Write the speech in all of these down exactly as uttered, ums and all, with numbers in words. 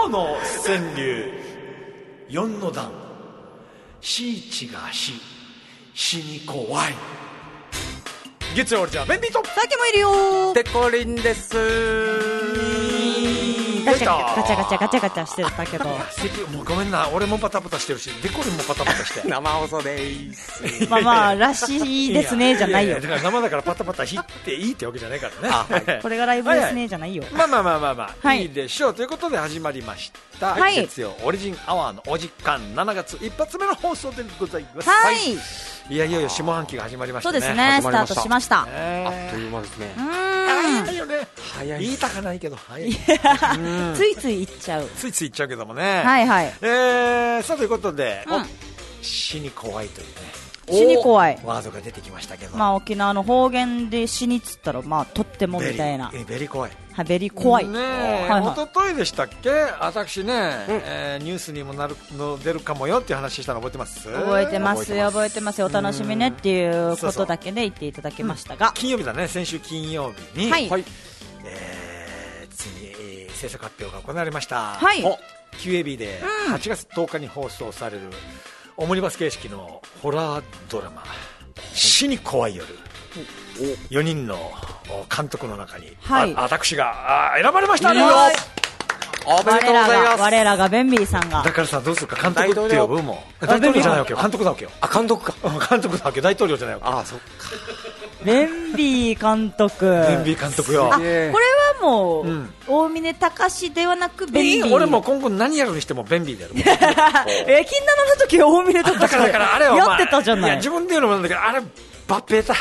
今日の川柳四の段、しいちがし死に怖い。月曜オリジナルベンビーとさっきもいるよ。 デコリンです。 ガチャガチャガチャガチャガチャしてたけどもうごめんな、俺もパタパタしてるしデコリンもパタパタして生放送でーす。 まあまあらしいですねじゃないよ。 だから生だからパタパタひっていいってわけじゃないからね。 これがライブですねじゃないよ。 まあまあまあまあまあ、 はい、 いいでしょうということで始まりました、 はい、 月曜オリジンアワーのお時間、しちがつ一発目の放送でございます。 はい、 はい、いやいよいよ下半期が始まりましたね。 そうですね、スタートしました。 あっという間ですね。 うーん、 早いよね。早い。言いたかないけど早い。 ついつい言っちゃう。 ついつい言っちゃうけどもね。 はいはい。 えー、さあということで、うん、死に怖いというね。 死に怖いワードが出てきましたけど、 まあ沖縄の方言で死にっつったらまあとってもみたいな。 ベリ、ベリ怖い。 はい、ベリ怖い。 ねえ、 はいはい、 一昨日でしたっけ、私ね、うん、えー、ニュースにもなるの出るかもよっていう話したの覚えてます？ 覚えてます覚えてます。お楽しみねっていうことだけで言っていただきましたが、 うん、金曜日だね、先週金曜日に、 はい、 えー、ついに、えー、制作発表が行われました。 はい、 キューエービー ではちがつとおかに放送されるオムニバス形式のホラードラマ、死に怖い夜、よにんの監督の中に、はい、私が選ばれましたね。 おめでとうございます。 我らがベンビーさんが。 だからさ、どうするか、監督って呼ぶもん。大統領じゃないわけよ、監督だわけよ。 あ、監督か。 監督だわけよ、大統領じゃないわけよ。 あ、そっか。 ベンビー監督。 ベンビー監督よ。 あ、これはもう、うん、大峰隆ではなくベンビー。 いい、俺も今後何やるにしてもベンビーでやる。 え、金七の時大峰隆だからだからあれは、 やってたじゃない。 いや自分で言うのもなんだけど、あれバッペータ。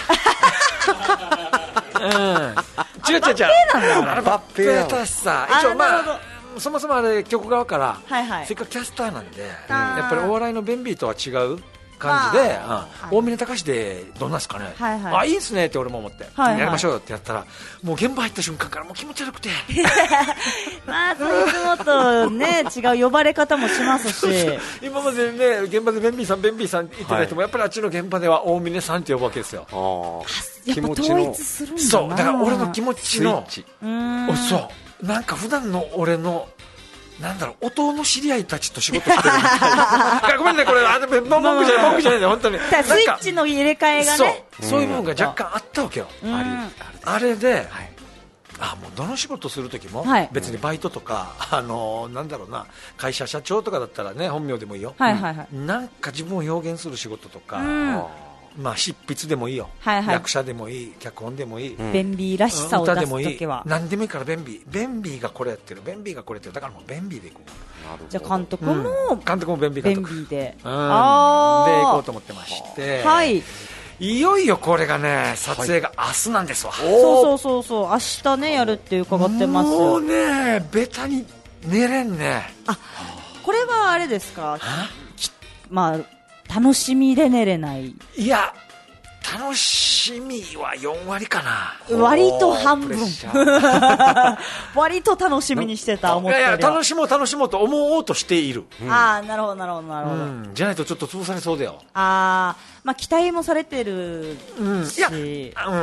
うん。違う違う違う。あれバッペータしさ。一応まあ。そもそもあれ曲側から、はいはい、せっかくキャスターなんで、やっぱりお笑いのベンビーとは違う感じで、うん、大峰隆でどんなですかね、はいはい、あ、いいですねって俺も思って、はいはい、やりましょうよってやったら、もう現場入った瞬間からもう気持ち悪くてまあそういつもとね違う呼ばれ方もしますし今までね現場でベンビーさんベンビーさん言ってた人も、はい、やっぱりあっちの現場では大峰さんって呼ぶわけですよ。 あ、やっぱ統一するんだな。 そうだから俺の気持ちのスイッチ、 うーん、 そうなんか普段の俺のなんだろう、音の知り合いたちと仕事してるみたいなごめんね、これあれ文句じゃない文句じゃないね、本当にスイッチの入れ替えがね、 そう、そういう部分が若干あったわけよ。あれで、はい、あ、もうどの仕事する時も、はい、別にバイトとか、あのー、なんだろうな、会社社長とかだったらね、本名でもいいよ、はいはいはい、なんか自分を表現する仕事とか、うん、まあ、執筆でもいいよ、はいはい、役者でもいい、脚本でもいい、うん、 ベンビーらしさを出すときは何でもいいからベンビー、ベンビーがこれやってる、ベンビーがこれやってる、だからもうベンビーでいこう。 じゃあ監督も、うん、 監督もベンビー監督ベンビーで、 うん、あでいこうと思ってまして、 はい、 いよいよこれがね、撮影が明日なんですわ、はい、 そうそうそうそう、明日ねやるって伺ってます。 もうね、ベタに寝れんね。 あ、これはあれですか、まあ楽しみで寝れない。いや、楽しみはよんわりかな。 割と半分割と楽しみにしてた。思ったよりは。いやいや、 楽しもう楽しもうと思おうとしている、 うん、ああ、なるほどなるほどなるほど、うん、 じゃないとちょっと潰されそうだよ。 ああ、まあ期待もされてるし、うん、いや、 うん、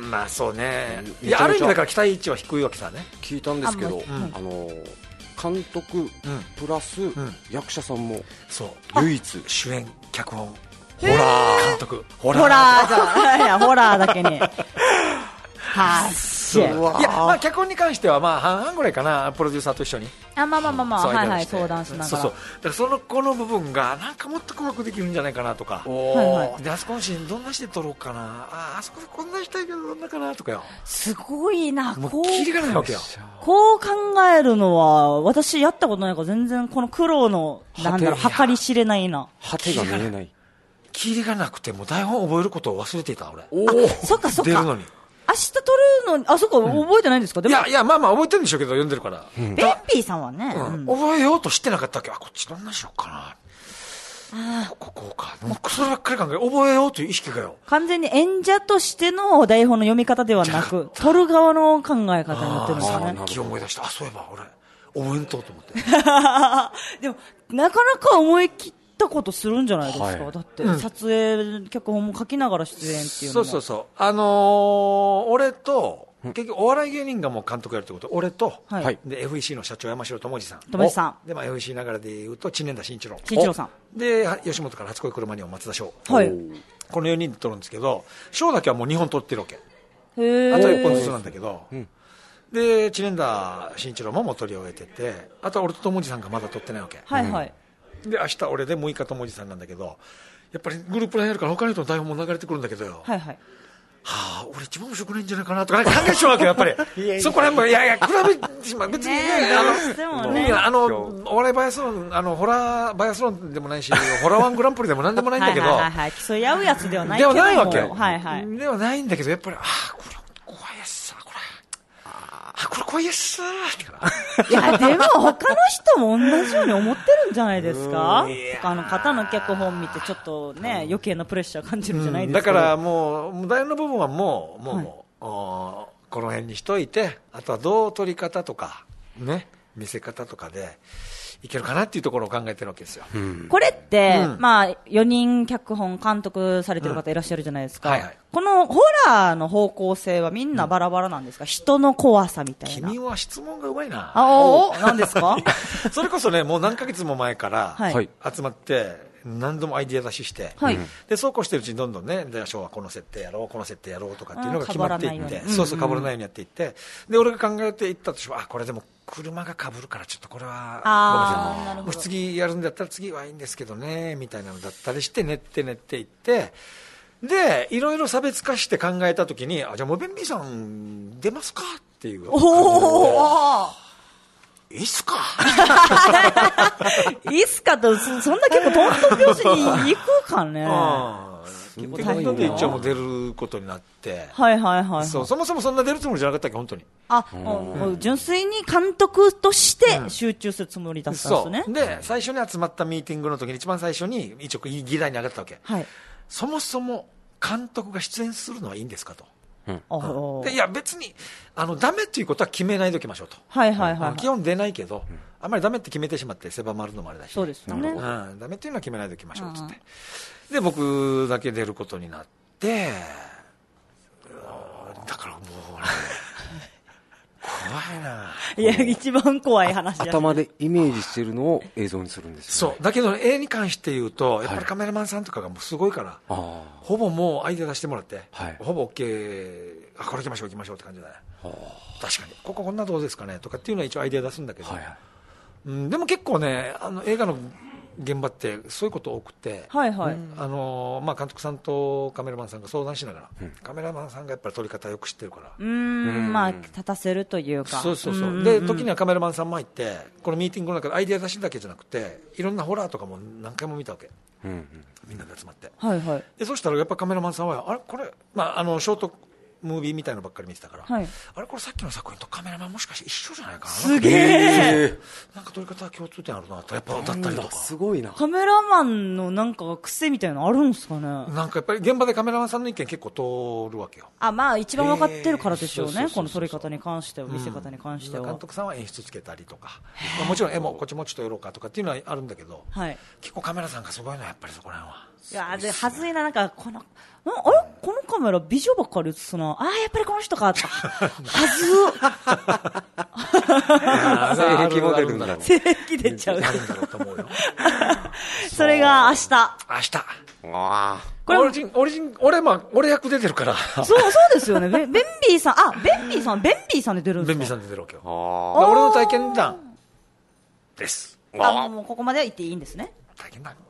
まあそうね、いや、ある意味だから期待値は低いわけさね。 聞いたんですけど、あ、うん、あの監督、うん、プラス、うん、役者さんもそう唯一主演脚本ホラー監督、 ホラー、ホラーじゃいやホラーだけにはっ、いや、まあ、脚本に関してはまあ半々ぐらいかな、プロデューサーと一緒に、 あ、まあまあまあまあ、はいはい、相談しながら、 そうそう、だからそのこの部分がなんかもっと細かくできるんじゃないかなとか、 はいはい、 であそこのシーンどんなして撮ろうかな、ああそこでこんなしたいけどどんなかなとかよ、 すごいな、 もうキリがないわけよ。 こう考えるのは私やったことないから全然この苦労のなんだろう、計り知れないな。 果てが見えない。 キリがなくても台本覚えることを忘れていた俺。 おお、そっかそっか。出るのに。明日撮るのに、あ、そっか、うん、覚えてないんですか。でもいやいや、まあまあ覚えてるんでしょうけど読んでるから。 うん、ベンピーさんはね、 うん、覚えようとしてなかったっけ。あ、こっちどんなしようかな。あ、ここか。もうそればっかり考え、覚えようという意識がよ。 完全に演者としての台本の読み方ではなく、撮る側の考え方になってるんですよね。 さっき思い出した。あ、そういえば俺覚えんとと思って。 でもなかなか思い切ったことするんじゃないですか、はい、だって撮影、うん、脚本も書きながら出演っていうのも。 そうそうそう、あのー、俺と結局お笑い芸人がもう監督やるってこと、俺と、 はい、 で エフイーシー の社長山城智二さん、 智二さんで、まあ、エフイーシー ながらでいうと知念田慎一郎慎一郎さんで、吉本から初恋車には松田翔、 はい、 このよにんで撮るんですけど、翔だけはもうにほん撮ってるわけ、 へあといっぽんずつなんだけど、うん、で知念田慎一郎ももう撮り終えてて、あとは俺と智二さんがまだ撮ってないわけ、 はいはい、 うん、で明日俺でむいか智二さんなんだけど、やっぱりグループラインやるから他の人の台本も流れてくるんだけどよ、 はいはい、 はあ、俺一番面白くないんじゃないかなとか考えちゃうわけやっぱりいやいやそこら辺もいやいや比べしま別にね、あの、ね、あのお笑いバイアスロン、あのホラーバイアスロンでもないしホラーワングランプリでもなんでもないんだけどはいはいはい、はい、競い合うやつではないけどではないわけ、 はいはい、 ではないんだけど、やっぱりああこれ怖いやつさ、これあこれ怖いやつさってからいやでも他の人も同じように思ってるんじゃないですか。他の方の脚本見てちょっとね余計なプレッシャー感じるんじゃないですか、 うん、だからもう大の部分はもうもう、はい、この辺にしといて、あとはどう撮り方とかね見せ方とかでいけるかなっていうところを考えてるわけですよ、うん、 これって、うん、まあよにん脚本監督されてる方いらっしゃるじゃないですか、うんはいはい、このホラーの方向性はみんなバラバラなんですか、うん、人の怖さみたいな。 君は質問がうまいな。 あお何ですかそれこそねもう何ヶ月も前から集まって、はい、何度もアイディア出しして、はい、でそうこうしてるうちにどんどんね、でショーはこの設定やろうこの設定やろうとかっていうのが決まっていって、そうそう被らないようにやっていって、で俺が考えていったとしても、あこれでも車が被るからちょっとこれはあごめんなさい、 もう次やるんだったら次はいいんですけどねみたいなのだったりして練って練っていって、でいろいろ差別化して考えたときに、あじゃあもうベンビーさん出ますかっていう、おおいいっすかいいっすかと、そんな結構トントン拍子に行くかね。 結構大変で一応も出ることになって、 はいはいはい、はい、 そうそもそもそんな出るつもりじゃなかったっけ本当に。 あ、もう純粋に監督として集中するつもりだったんですね、 うん、そうで最初に集まったミーティングの時に一番最初に一応議題に上がったわけ、はい、そもそも監督が出演するのはいいんですかと、うん、でいや別にあのダメっていうことは決めないでおきましょうと、 はいはいはいはい、 基本出ないけど、うん、あんまりダメって決めてしまって狭まるのもあれだし、 そうですよね、うん、 ダメっていうのは決めないでおきましょうっつって、で僕だけ出ることになって、だからもう、ね、怖いな。 いや一番怖い話や、 頭でイメージしてるのを映像にするんですよ、ね、 そうだけど絵に関して言うとやっぱりカメラマンさんとかがもうすごいから、はい、ほぼもうアイデア出してもらって、はい、ほぼ OK、 あこれ行きましょう行きましょうって感じだね、はあ、確かにこここんなどうですかねとかっていうのは一応アイデア出すんだけど、はいはい、うん、でも結構ねあの映画の現場ってそういうこと多くて、はいはい、あのまあ、監督さんとカメラマンさんが相談しながら、うん、カメラマンさんがやっぱり撮り方よく知ってるから、 うーん、まあ、立たせるというか、 そうそうそう、で時にはカメラマンさんも入ってこのミーティングの中でアイデア出しだけじゃなくていろんなホラーとかも何回も見たわけ、うんうん、みんなで集まって、はいはい、でそしたらやっぱカメラマンさんはあれこれ、まあ、あのショートムービーみたいなのばっかり見てたから、はい、あれこれさっきの作品とカメラマンもしかして一緒じゃないかな、 すげえ、 なんか撮り方共通点あるなとやっぱだったりとか、 すごいな、 カメラマンのなんか癖みたいなのあるんですかね。 なんかやっぱり現場でカメラマンさんの意見結構通るわけよ。 あ、まあ一番分かってるからでしょうね、この撮り方に関しては、見せ方に関しては、 うん、監督さんは演出つけたりとか、まあ、もちろん絵もこっちもちょっとやろうかとかっていうのはあるんだけど、はい、結構カメラさんがすごいのはやっぱりそこら辺は。 いやではずいな、なんかこのあれこのカメラ美女ばっかり映すな、あやっぱりこの人かはず性癖も出るんだろう、 性癖出ちゃうあるんだろうと思うよそれが明日明日あこれオリジンオリジン俺、まあ、俺役出てるからそうそうですよね、ベンビーさん、あベンビーさんベンビーさんで出るんですか。 ベンビーさんで出るわけよ。俺の体験談です。 あもうここまでは言っていいんですね。 体験談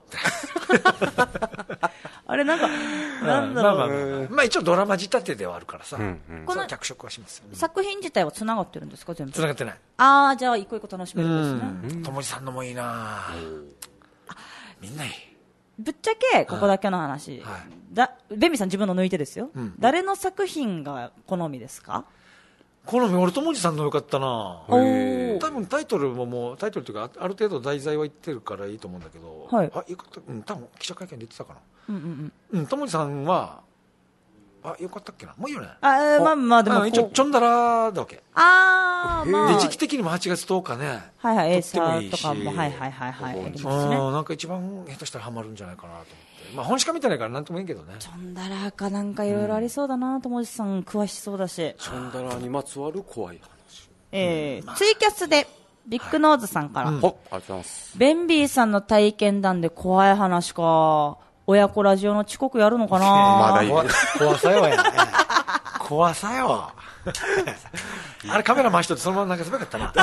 あれなんかなんだろう、まあまあまあまあ、一応ドラマ仕立てではあるからさ、うんうん、この脚色はしますよ、 うん、作品自体はつながってるんですか。全部つながってない。 ああじゃあ一個一個楽しめるんですね。 ともじさんのもいいな、みんないい。 ぶっちゃけここだけの話、はい、だベンビーさん自分の抜いてですよ、うん、誰の作品が好みですか。 好み俺ともじさんのよかったな。多分タイトルももうタイトルというかある程度題材は言ってるからいいと思うんだけど、はい、あよかった、うん、多分記者会見で言ってたかな。うんうんうん、ともじさんはあ、よかったっけな、もういいよね。 あ、まあまあ、でも一応ちょんだらだわけ。 ああ、まあ。 で、時期的にもはちがつとおかね。 はいはい、エーサーとかも、はいはいはいはい。 なんか一番下手したらハマるんじゃないかなと思って。まあ本しか見てないからなんともいいけどね。 ちょんだらかなんかいろいろありそうだな、ともじさん詳しそうだし。 ちょんだらにまつわる怖い話。 えー、ツイキャスで、ビッグノーズさんから。 ありがとうございます。 ベンビーさんの体験談で怖い話か。親子ラジオの遅刻やるのかな。 まだいい。 怖さよやね。怖さよ。あれカメラ回しとってそのまま流せばよかったな。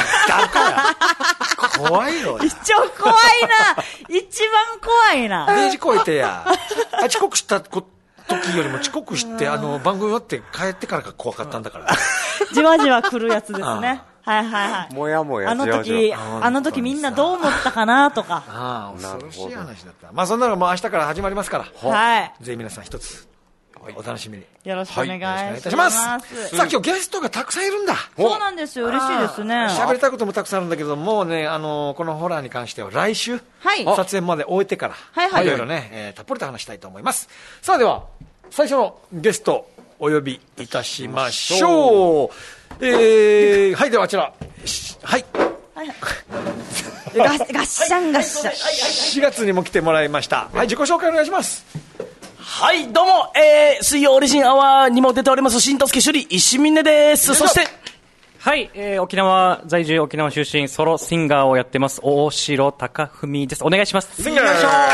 怖いよ。 一番怖いな。一番怖いな。 デージこいてや。遅刻した時よりも遅刻してあの番組終わって帰ってからが怖かったんだから。 じわじわ来るやつですね。はいはいはい。 もやもやあの時、あの時みんなどう思ったかなとか。 ああ、恐ろしい話だった。まあそんなのも明日から始まりますから。 はい。 ぜひ皆さん一つお楽しみに。 よろしくお願いいたします。さあ今日ゲストがたくさんいるんだ。 そうなんですよ。嬉しいですね。 喋りたいこともたくさんあるんだけど、もうね、あのこのホラーに関しては来週撮影まで終えてから、はいはい。いろいろね、たっぷりと話したいと思います。さあでは最初のゲストお呼びいたしましょう。えー、はい、ではあちら、はい。 はい、ガッシャンガッシャン。 しがつにも来てもらいました。はい、自己紹介お願いします。 はい、どうも、えー、水曜オリジンアワーにも出ております、新助首里石峰です。そして、 はい、えー、沖縄在住、沖縄出身、ソロシンガーをやってます、大城貴文です。お願いします。 シンガー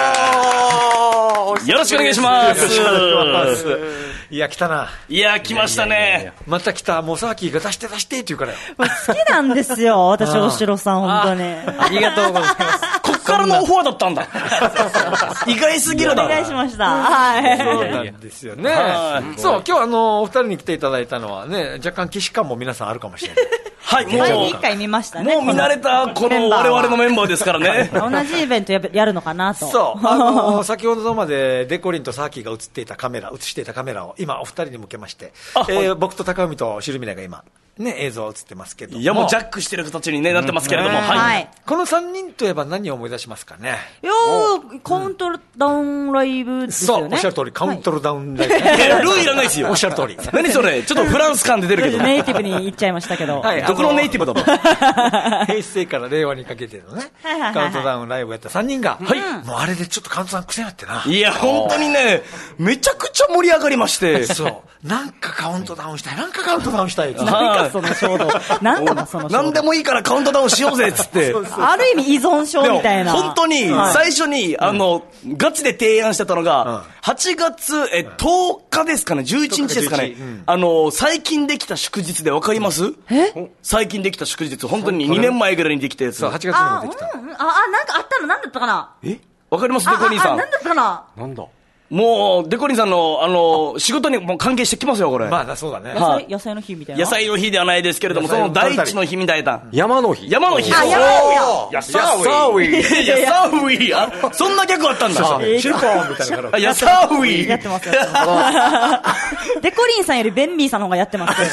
よろしくお願いします。 いや来たな。 いや来ましたね。いやいやいやまた来た。もうサーキーが出して出してって言うからよ。 好きなんですよ私大城さん本当に。 ありがとうございます。 こっからのオファーだったんだ。意外すぎるだろ。 お願いしました。はい。 そうなんですよね。そう今日あのお二人に来ていただいたのはね、若干既視感も皆さんあるかもしれない。 はい、もう一回見ましたね。 もう見慣れたこの我々のメンバーですからね。 同じイベントやるのかなと。 そう。あの先ほどまでデコリンとサーキーが映っていたカメラ、映していたカメラを今お二人に向けまして、えー、僕と高海とシルミナが今ね映像映ってますけども。 いやもうジャックしてる形に、ね、なってますけれども、うん、はい、はい。 この三人といえば何を思い出しますかね。 いやーカウントダウンライブですよね。 そうおっしゃる通りカウントダウンライブ。いやルーいらないですよ。 おっしゃる通り。 何それちょっとフランス感出てるけど。 ネイティブに言っちゃいましたけど。 はい。どこのネイティブだもん。 平成から令和にかけてのねカウントダウンライブやったさんにんが、はい、もうあれでちょっとカウントダウン癖になってな。 いや本当にねめちゃくちゃ盛り上がりまして。 そうなんかカウントダウンしたいなんかカウントダウンしたい。 なんかその衝動。なんだその衝動。 なんでもいいからカウントダウンしようぜっつって。 ある意味依存症みたいな。 本当に最初にあのガチで提案してたのがはちがつえとおかですかねじゅういちにちですかね。あの最近できた祝日でわかります？え？最近できた祝日本当ににねんまえぐらいにできたやつ。 そうはちがつにもできた。 ああなんかあったのなんだったかな。 え？わかりますデコリンさん。 なんだったかな。 なんだ。 もうデコリンさんのあの仕事にも関係してきますよこれ。 まあそうだね。 野菜野菜の日みたいな。 野菜の日ではないですけれどもその大地の日みたいな。 山の日。 山の日。 あ山の日。やさウィ。やさウィ。そんな逆あったんだ。 シルコーンみたいなから。 やさウィ。 やってます。デコリンさんよりベンビーさんの方がやってますけど。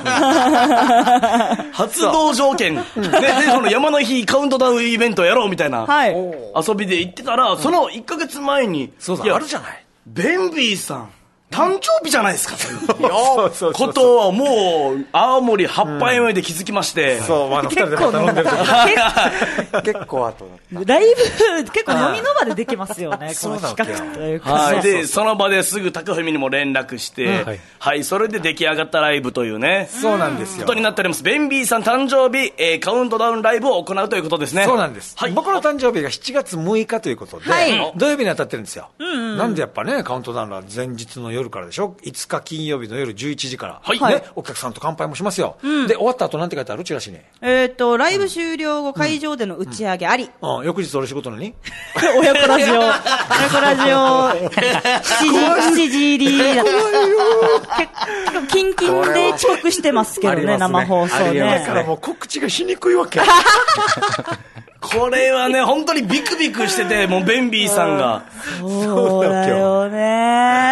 発動条件。でその山の日カウントダウンイベントやろうみたいな遊びで行ってたらそのいっかげつまえにそうだあるじゃない。 ベンビーさん誕生日じゃないですかということはもう青森はっぱいめで気づきまして、 そうあのふたりで頼んでる結構後ライブ結構飲みの場でできますよねこの企画というか。 はいでその場ですぐ高文にも連絡してはいそれで出来上がったライブというねそうなんですよことになっております。ベンビーさん誕生日えカウントダウンライブを行うということですね。 そうなんです。僕の誕生日がしちがつむいかということで土曜日に当たってるんですよ。なんでやっぱねカウントダウンは前日の夜からでしょ。いつか金曜日の夜じゅういちじから、はいね、お客さんと乾杯もしますよ、うん、で終わった後なんて書いてあるチラシにえっ、ー、とライブ終了後会場での打ち上げあり、 うんうん、翌日俺仕事のに親子ラジオ親子ラジオしちじ入りだ結構キンキンで遅刻してますけど ね, ね生放送ねだからもう告知がしにくいわけこれはね本当にビクビクしててもうベンビーさんがそうだよね。 いやも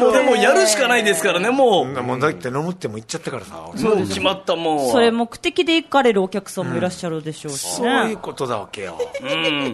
もうでもやるしかないですからね、もう。 もうだって飲むっても言っちゃったからさ。 もう決まったもん。 それ目的で行かれるお客さんもいらっしゃるでしょうしね。 そういうことだわけよ。うん。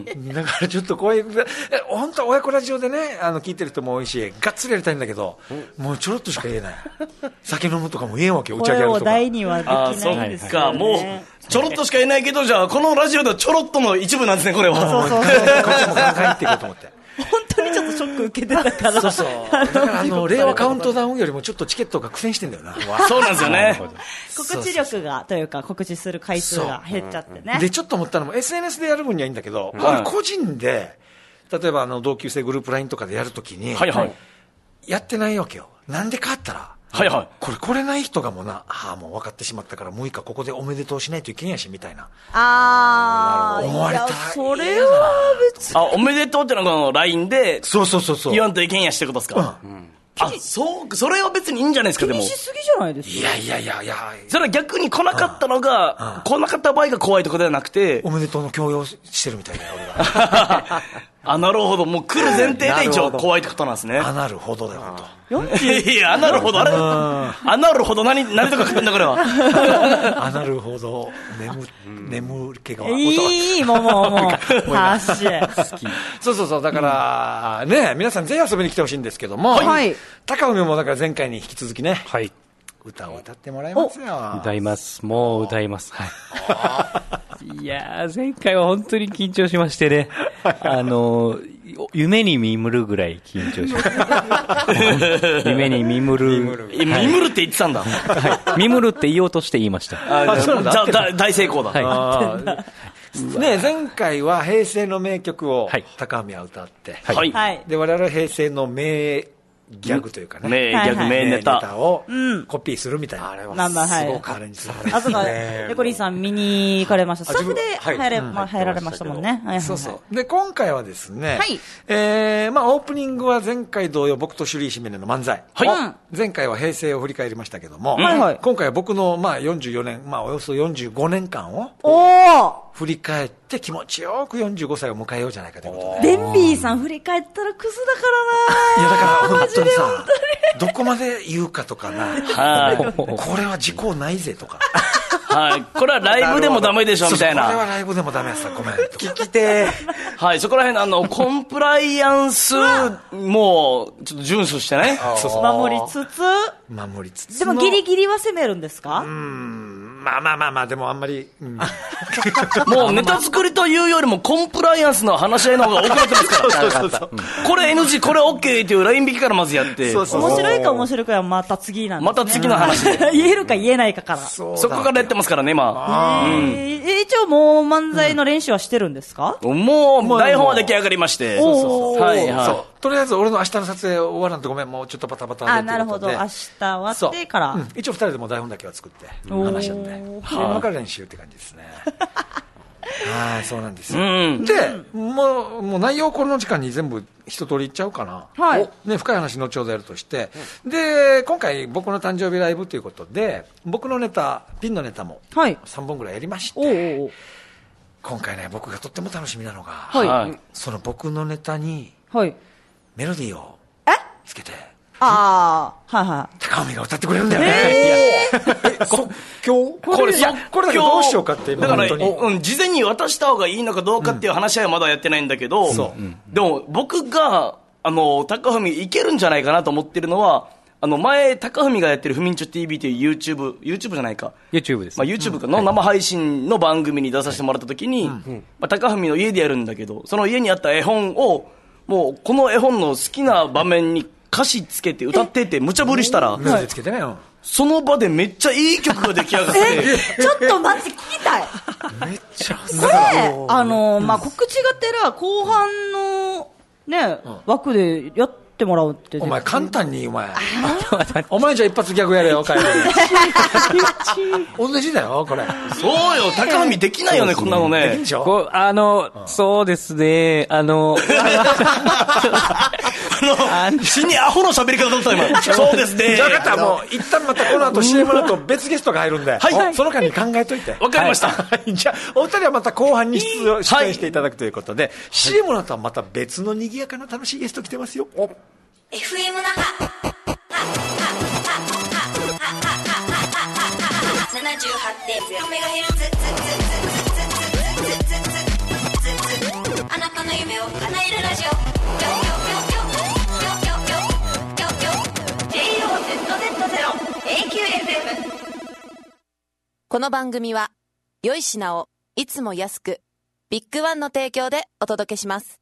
だからちょっとこういう、本当は親子ラジオでね、あの、聞いてる人も多いし、がっつりやりたいんだけど、もうちょろっとしか言えない。酒飲むとかも言えんわけよ、打ち上げやるとか。 声を大にはできないんですよね。 あ、そっか、もう、ちょろっとしか言えないけど、じゃあ、このラジオではちょろっとの一部なんですね、これは。 そうそうそう。 こっちも考えていこうと思って。 本当にちょっとショック受けてたから。 そうそう。だからあの、令和カウントダウンよりもちょっとチケットが苦戦してんだよな。 そうなんですよね。 告知力が、というか、告知する回数が減っちゃってね。 で、ちょっと思ったのも、エスエヌエス でやる分にはいいんだけど、これ個人で、例えばあの、同級生グループラインとかでやるときに、 はいはい。 やってないわけよ。なんでかあったら、 はいはい。 これ来れない人がもうな、ああ、もう分かってしまったから、もういいか、ここでおめでとうしないといけんやし、みたいな。 ああ、 思われたら。 それは別に。 あ、おめでとうってのはこの ライン で、 そうそうそうそう。 言わんといけんやしてことですか。うん。あ、そう、それは別にいいんじゃないですか、でも。 気にしすぎじゃないですか。 いやいやいやいや。 それは逆に来なかったのが、来なかった場合が怖いとかではなくて。 おめでとうの強要してるみたいな、俺が。 あ、なるほど。もう来る前提で一応怖いってことなんですね。 あなるほどだよ、 ほんと。いや、あなるほど、あれあなるほど、何、何とか書くんだ、これは。 あなるほど、眠、眠気が。 いい、もうもうもう。発信。 そうそうそう、だから、ね、皆さんぜひ遊びに来てほしいんですけども、はい。高海もだから前回に引き続きね。はい。歌を歌ってもらいますよ。 歌います。もう歌います。はい。いやー、前回は本当に緊張しましてね。あのー、夢に見むるぐらい緊張しました。夢に見むる。 見むるって言ってたんだ。 はい。見むるって言おうとして言いました。 あ、そうなんだ。大成功だ。 はい。 ね、前回は平成の名曲を高海は歌って、 はい。 で、我々は平成の名ギャグというかね。 名ギャグ、名ネタをコピーするみたいな。あれはすごくアレンジされて。 あ、そうか、レコリーさん見に行かれました。スタッフで入れ、まあ、入られましたもんね。 そうそう。で、今回はですね、はい。えー、まあ、オープニングは前回同様、僕とシュリー姫根の漫才。はい。前回は平成を振り返りましたけども、はいはい。今回は僕の、まあ、よんじゅうよねん、まあ、およそよんじゅうごねんかんを、おー振り返って気持ちよくよんじゅうごさいを迎えようじゃないかということで。デンビーさん振り返ったらクズだからな。 いやだから本当にさ、どこまで言うかとかな。はい。これは時効ないぜとか。 はい。これはライブでもダメでしょみたいな。 これはライブでもダメやつだ。ごめん。 聞きてはい。そこら辺、あの、コンプライアンスも、ちょっと遵守してね。 守りつつ。 守りつつ。 でもギリギリは攻めるんですか？ うん。まあまあまあまあ、でもあんまり。うん、 もうネタ作りというよりもコンプライアンスの話し合いの方が多くなってますから。そうそうそう。これ エヌジー、これ オーケー っていうライン引きからまずやって。 そうそうそう。面白いか面白いかはまた次なんですね。 また次の話。 言えるか言えないかから。 そこからやってますからね、今。 うん、え一応もう漫才の練習はしてるんですか？ うん、もう台本は出来上がりまして。そうそうそう。はいはい。そう。 とりあえず俺の明日の撮影終わらんとごめん、もうちょっとバタバタで。 あ、なるほど。明日終わってから。 うん、一応二人でも台本だけは作って話し合って。今から練習って感じですね。はい、そうなんですよ。うん、で、もう、もう内容この時間に全部一通り言っちゃうかな。はい。ね、深い話後ほどやるとして。うん、で、今回僕の誕生日ライブということで、僕のネタ、ピンのネタもさんぼんぐらいやりまして、はい、おうおう今回ね、僕がとっても楽しみなのが、はい、その僕のネタに、はい、メロディーをつけて、 ああ、はいはい。 高海が歌ってくれるんだよね。えー、即興これ、これだけどうしようかって、 だから、うん、事前に渡した方がいいのかどうかっていう話し合いはまだやってないんだけど、うん、そう。でも、僕が、あの、高海いけるんじゃないかなと思ってるのは、あの、前、高海がやってるふみんちょ ティーブイ という YouTube、YouTube じゃないか。 YouTube です、 ね。まあ YouTube の生配信の番組に出させてもらったときに、うん、まあ、高海の家でやるんだけど、その家にあった絵本を、もう、この絵本の好きな場面に歌詞つけて歌ってって無茶ぶりしたら、 メロディーつけてねよ。 その場でめっちゃいい曲が出来上がって。 ちょっと待って、聞きたい。 めっちゃ。これ、あの、まあ、告知がてら後半のね、うん、枠でやってもらうって。 お前簡単に、お前。お前じゃ一発ギャグやれよ、帰る。同じだよ、これ。 そうよ、高海できないよね、こんなのね。できんでしょ？ こう、あの、うん、そうですね、あの、 あの、死にアホの喋り方だった今。そうですね。 じゃあ分かった、もう、一旦またこの後 シーエム の後別ゲストが入るんで、はい。その間に考えといて。 わかりました。 はい、じゃあ、お二人はまた後半に出演していただくということで、はい、シーエム の後はまた別の賑やかな楽しいゲスト来てますよ。 エフエム 那覇なじゅうはちてんゼロメガヘルツ、あなたの夢を叶えるラジオ、ジェイオーゼットゼットゼロ エーキューエフエム。 この番組は良い品をいつも安く、ビッグワンの提供でお届けします。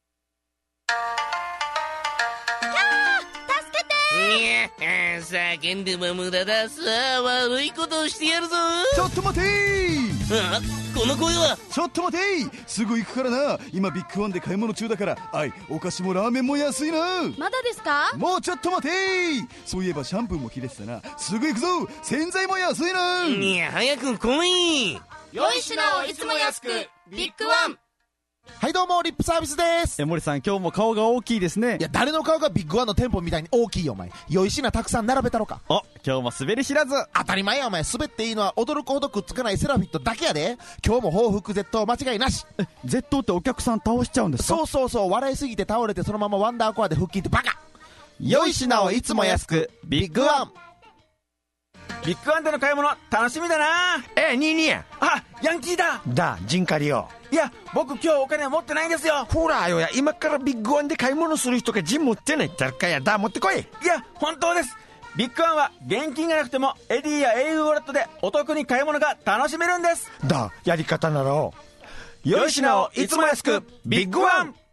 いや、叫んでも無駄だ。さあ、悪いことをしてやるぞ。 ちょっと待てー。 あ、この声は。 ちょっと待てー。すぐ行くからな。今ビッグワンで買い物中だから。あい、お菓子もラーメンも安いな。 まだですか？ もうちょっと待てー。そういえばシャンプーも切れてたな。すぐ行くぞ。洗剤も安いな。 いや、早く来い。 良い品をいつも安く、ビッグワン。 はいどうも、リップサービスです。 え、森さん、今日も顔が大きいですね。 いや、誰の顔がビッグワンの店舗みたいに大きいよ、お前。良い品たくさん並べたろか。 お、今日も滑り知らず。 当たり前や、お前。滑っていいのは驚くほどくっつかないセラフィットだけやで。今日も報復絶倒間違いなし。 え、絶倒ってお客さん倒しちゃうんですか？ そうそうそう、笑いすぎて倒れてそのままワンダーコアで腹筋ってバカ。良い品をいつも安く、ビッグワン。 ビッグワンでの買い物楽しみだな。 え、ニーニーや。 あ、ヤンキーだ。 だ、ジンカリよ。 いや、僕今日お金持ってないんですよ。 ほらよや、今からビッグワンで買い物する人がジン持ってないってあるかや。だ、持ってこい。 いや、本当です。ビッグワンは現金がなくてもエディや エーユー ウォレットでお得に買い物が楽しめるんです。 だ、やり方なら良い品をいつも安く、ビッグワン。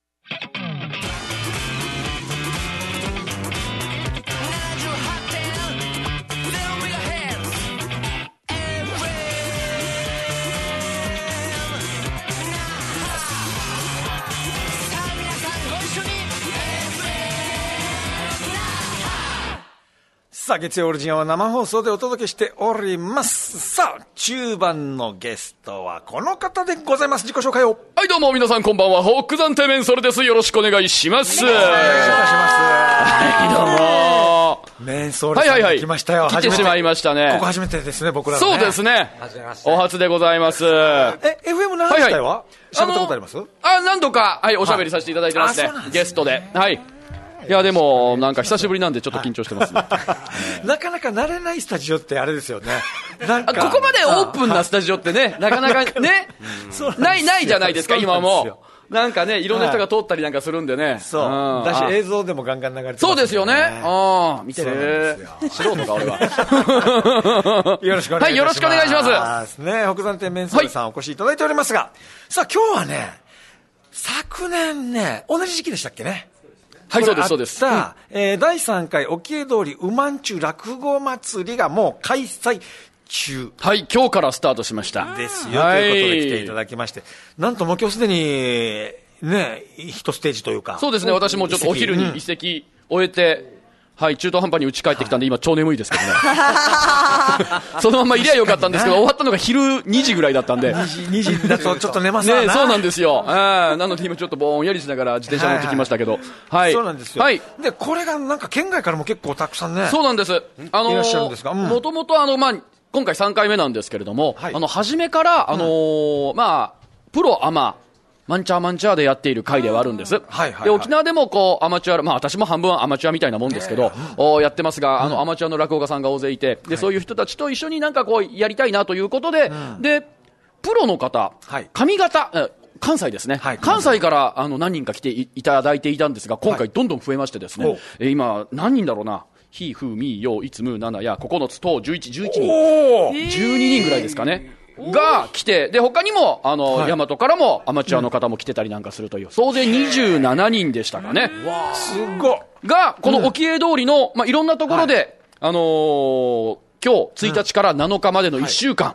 さあ、月曜オリジンを生放送でお届けしております。さあ、中盤のゲストはこの方でございます。自己紹介を。 はい、どうも皆さんこんばんは。ホック暫定メンソレです。よろしくお願いします。お願いします。はい、どうも。 メンソーレさんが来ましたよ。 来てしまいましたね。 ここ初めてですね、僕らのね。 そうですね。お初でございます。 え、エフエム なな自体は喋ったことあります？ あ、何度か、はい、おしゃべりさせていただいてますね。ゲストで。はい。いやでもなんか久しぶりなんでちょっと緊張してますね。 なかなか慣れないスタジオってあれですよね。 なんかここまでオープンなスタジオってね、なかなかね、ないないじゃないですか今も。なんかね、いろんな人が通ったりなんかするんでね。 そう。だし映像でもガンガン流れてます。 そうですよね。ああ、見てね。素人か俺は。 よろしくお願いします。 はい、よろしくお願いします。 ね、北山店メンソーレさんお越しいただいておりますが、さあ今日はね、昨年ね、同じ時期でしたっけね。 はい、そうです、そうです。 さあ、えー、だいさんかい沖江通りうまんちゅう落語祭りがもう開催中。 はい、今日からスタートしました。 ですよ、はい、ということで来ていただきまして。なんともう今日すでに、ね、一ステージというか。 そうですね、私もちょっとお昼に一席終えて、はい、中途半端に家帰ってきたんで、今超眠いですけどね。そのままいりゃよかったんですけど、終わったのが昼にじぐらいだったんで。 にじだとちょっと寝ますわな。 ね、そうなんですよ。なので今ちょっとぼんやりしながら自転車乗ってきましたけど。はい。 そうなんですよ。はい。で、これがなんか県外からも結構たくさんね。 そうなんです。あのいらっしゃるんですか。 もともとあの、まあ、今回さんかいめなんですけれども、あの、初めから、あの、まあ、プロアマ、マンチャーマンチャーでやっている会ではあるんです。はいはいはい、で、沖縄でもこう、アマチュア、まあ私も半分アマチュアみたいなもんですけど、おやってますが、あの、アマチュアの落語家さんが大勢いて、で、そういう人たちと一緒になんかこう、やりたいなということで、うん、で、プロの方、はい、上方、関西ですね。はい、関西からあの何人か来て い, いただいていたんですが、今回どんどん増えましてですね、はい、え今、何人だろうな。ひ、ふ、み、よ、いつ、む、ななや、ここのつ、と、じゅういち、じゅういちにん。じゅうににんぐらいですかね。が来て、で、他にも、あの、はい、大和からもアマチュアの方も来てたりなんかするという、総勢にじゅうななにんでしたかね。 わー、すごっ。 が、この沖江通りの、まあ、いろんなところで、はい、あのー、今日ついたちからなのかまでのいっしゅうかん、はい、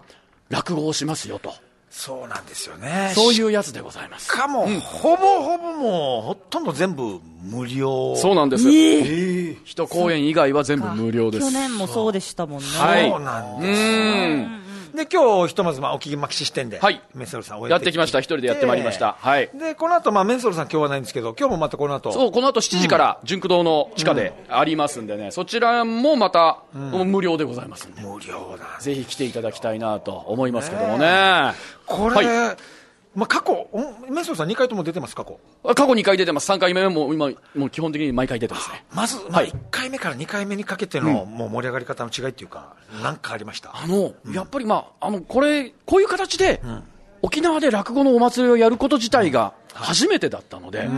落語をしますよと。 そうなんですよね。 そういうやつでございます。 かも、うん、ほぼほぼもう、ほとんど全部無料。 そうなんです。えー、一公演以外は全部無料です。 去年もそうでしたもんね。 はい。 そうなんです。うん。で、今日ひとまずまあお聞きまきし視点で、はい、メンソールさんをやってきました。一人でやってまいりました。はい。 で、この後まあメンソールさん今日はないんですけど、今日もまたこの後。 そう、この後しちじから純駆堂の地下でありますんでね、うん、そちらもまた、うん、無料でございますんで。 無料だ。 ぜひ来ていただきたいなと思いますけどもね。 これ、はい、 まあ、過去、メンソールさんにかいとも出てます、過去。 過去にかい出てます。さんかいめも今、もう基本的に毎回出てますね。 まず、まあ、いっかいめからにかいめにかけての、うん、もう盛り上がり方の違いっていうか、何かありました？ あの、うん、やっぱりまあ、あの、これ、こういう形で、うん、沖縄で落語のお祭りをやること自体が初めてだったので、うん、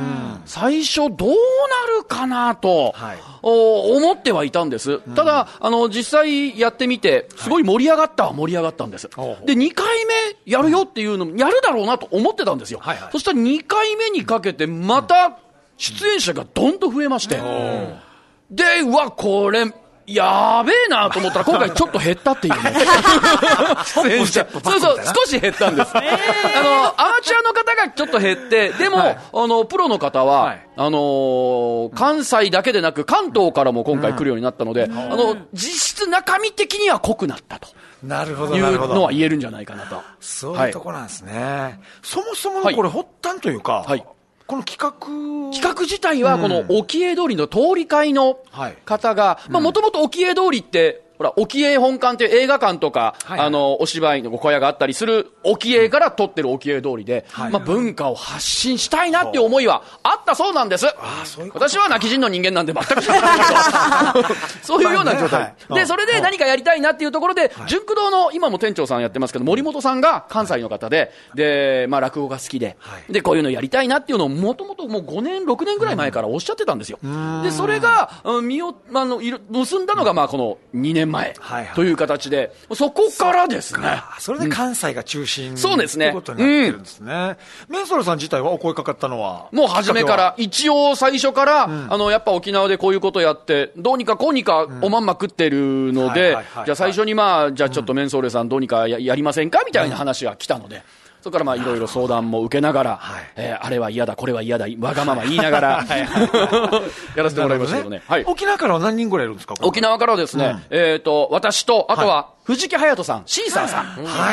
最初どうなるかなと、はい、思ってはいたんです。うん、ただ、あの、実際やってみて、すごい盛り上がったは盛り上がったんです。はい、で、にかいめやるよっていうの、やるだろうなと思ってたんですよ。はいはい、そしたらにかいめにかけて、また出演者がどんと増えまして、うん、で、うわ、これ、やべえなと思ったら今回ちょっと減ったっていうね。出演者。そうそう、少し減ったんです。あの、アマチュアの方がちょっと減って、でも、はい、あの、プロの方は、はい、あのー、関西だけでなく関東からも今回来るようになったので、うん、あの、実質中身的には濃くなったと。 なるほど、 いうのは言えるんじゃないかなと。 そういうとこなんですね。はい、そもそものこれ発端というか、はい、この企画企画自体はこの沖江通りの通り会の方が、まあもともと沖江通りって、ほら、沖江本館っていう映画館とか、はいはい、あの、お芝居の小屋があったりする沖江から撮ってる沖江通りで、はいはい、まあ文化を発信したいなっていう思いはあったそうなんです。ああ、そういうこと。私は泣き人の人間なんで全く知らないけど、そういうような状態。はい、で、それで何かやりたいなっていうところで、純駆堂の今も店長さんやってますけど、森本さんが関西の方で、で、まあ落語が好きで、はい、で、こういうのやりたいなっていうのをもともともうごねん、ろくねんぐらい前からおっしゃってたんですよ。で、それが、身を、あの、結んだのが、まあこのにねんまえ。はいはい、という形で、そこからですね。 それで関西が中心、うん、 そうですね。 ということになってるんですね。うん、メンソールさん自体はお声かかったのはもう初めから、一応最初から、うん、あの、やっぱ沖縄でこういうことやって、どうにかこうにかおまんま食ってるので、じゃあ最初にまあ、じゃあちょっとメンソールさんどうにか や, やりませんかみたいな話が来たので。うん、そこからまあいろいろ相談も受けながら、はい、えー、あれは嫌だ、これは嫌だ、わがまま言いながらやらせてもらいましたけどね。はい、 沖縄からは何人ぐらいいるんですか？ 沖縄からはですね、うん、えっ、ー、と、私と、あとは藤木隼人さん、シーサーさん、はい、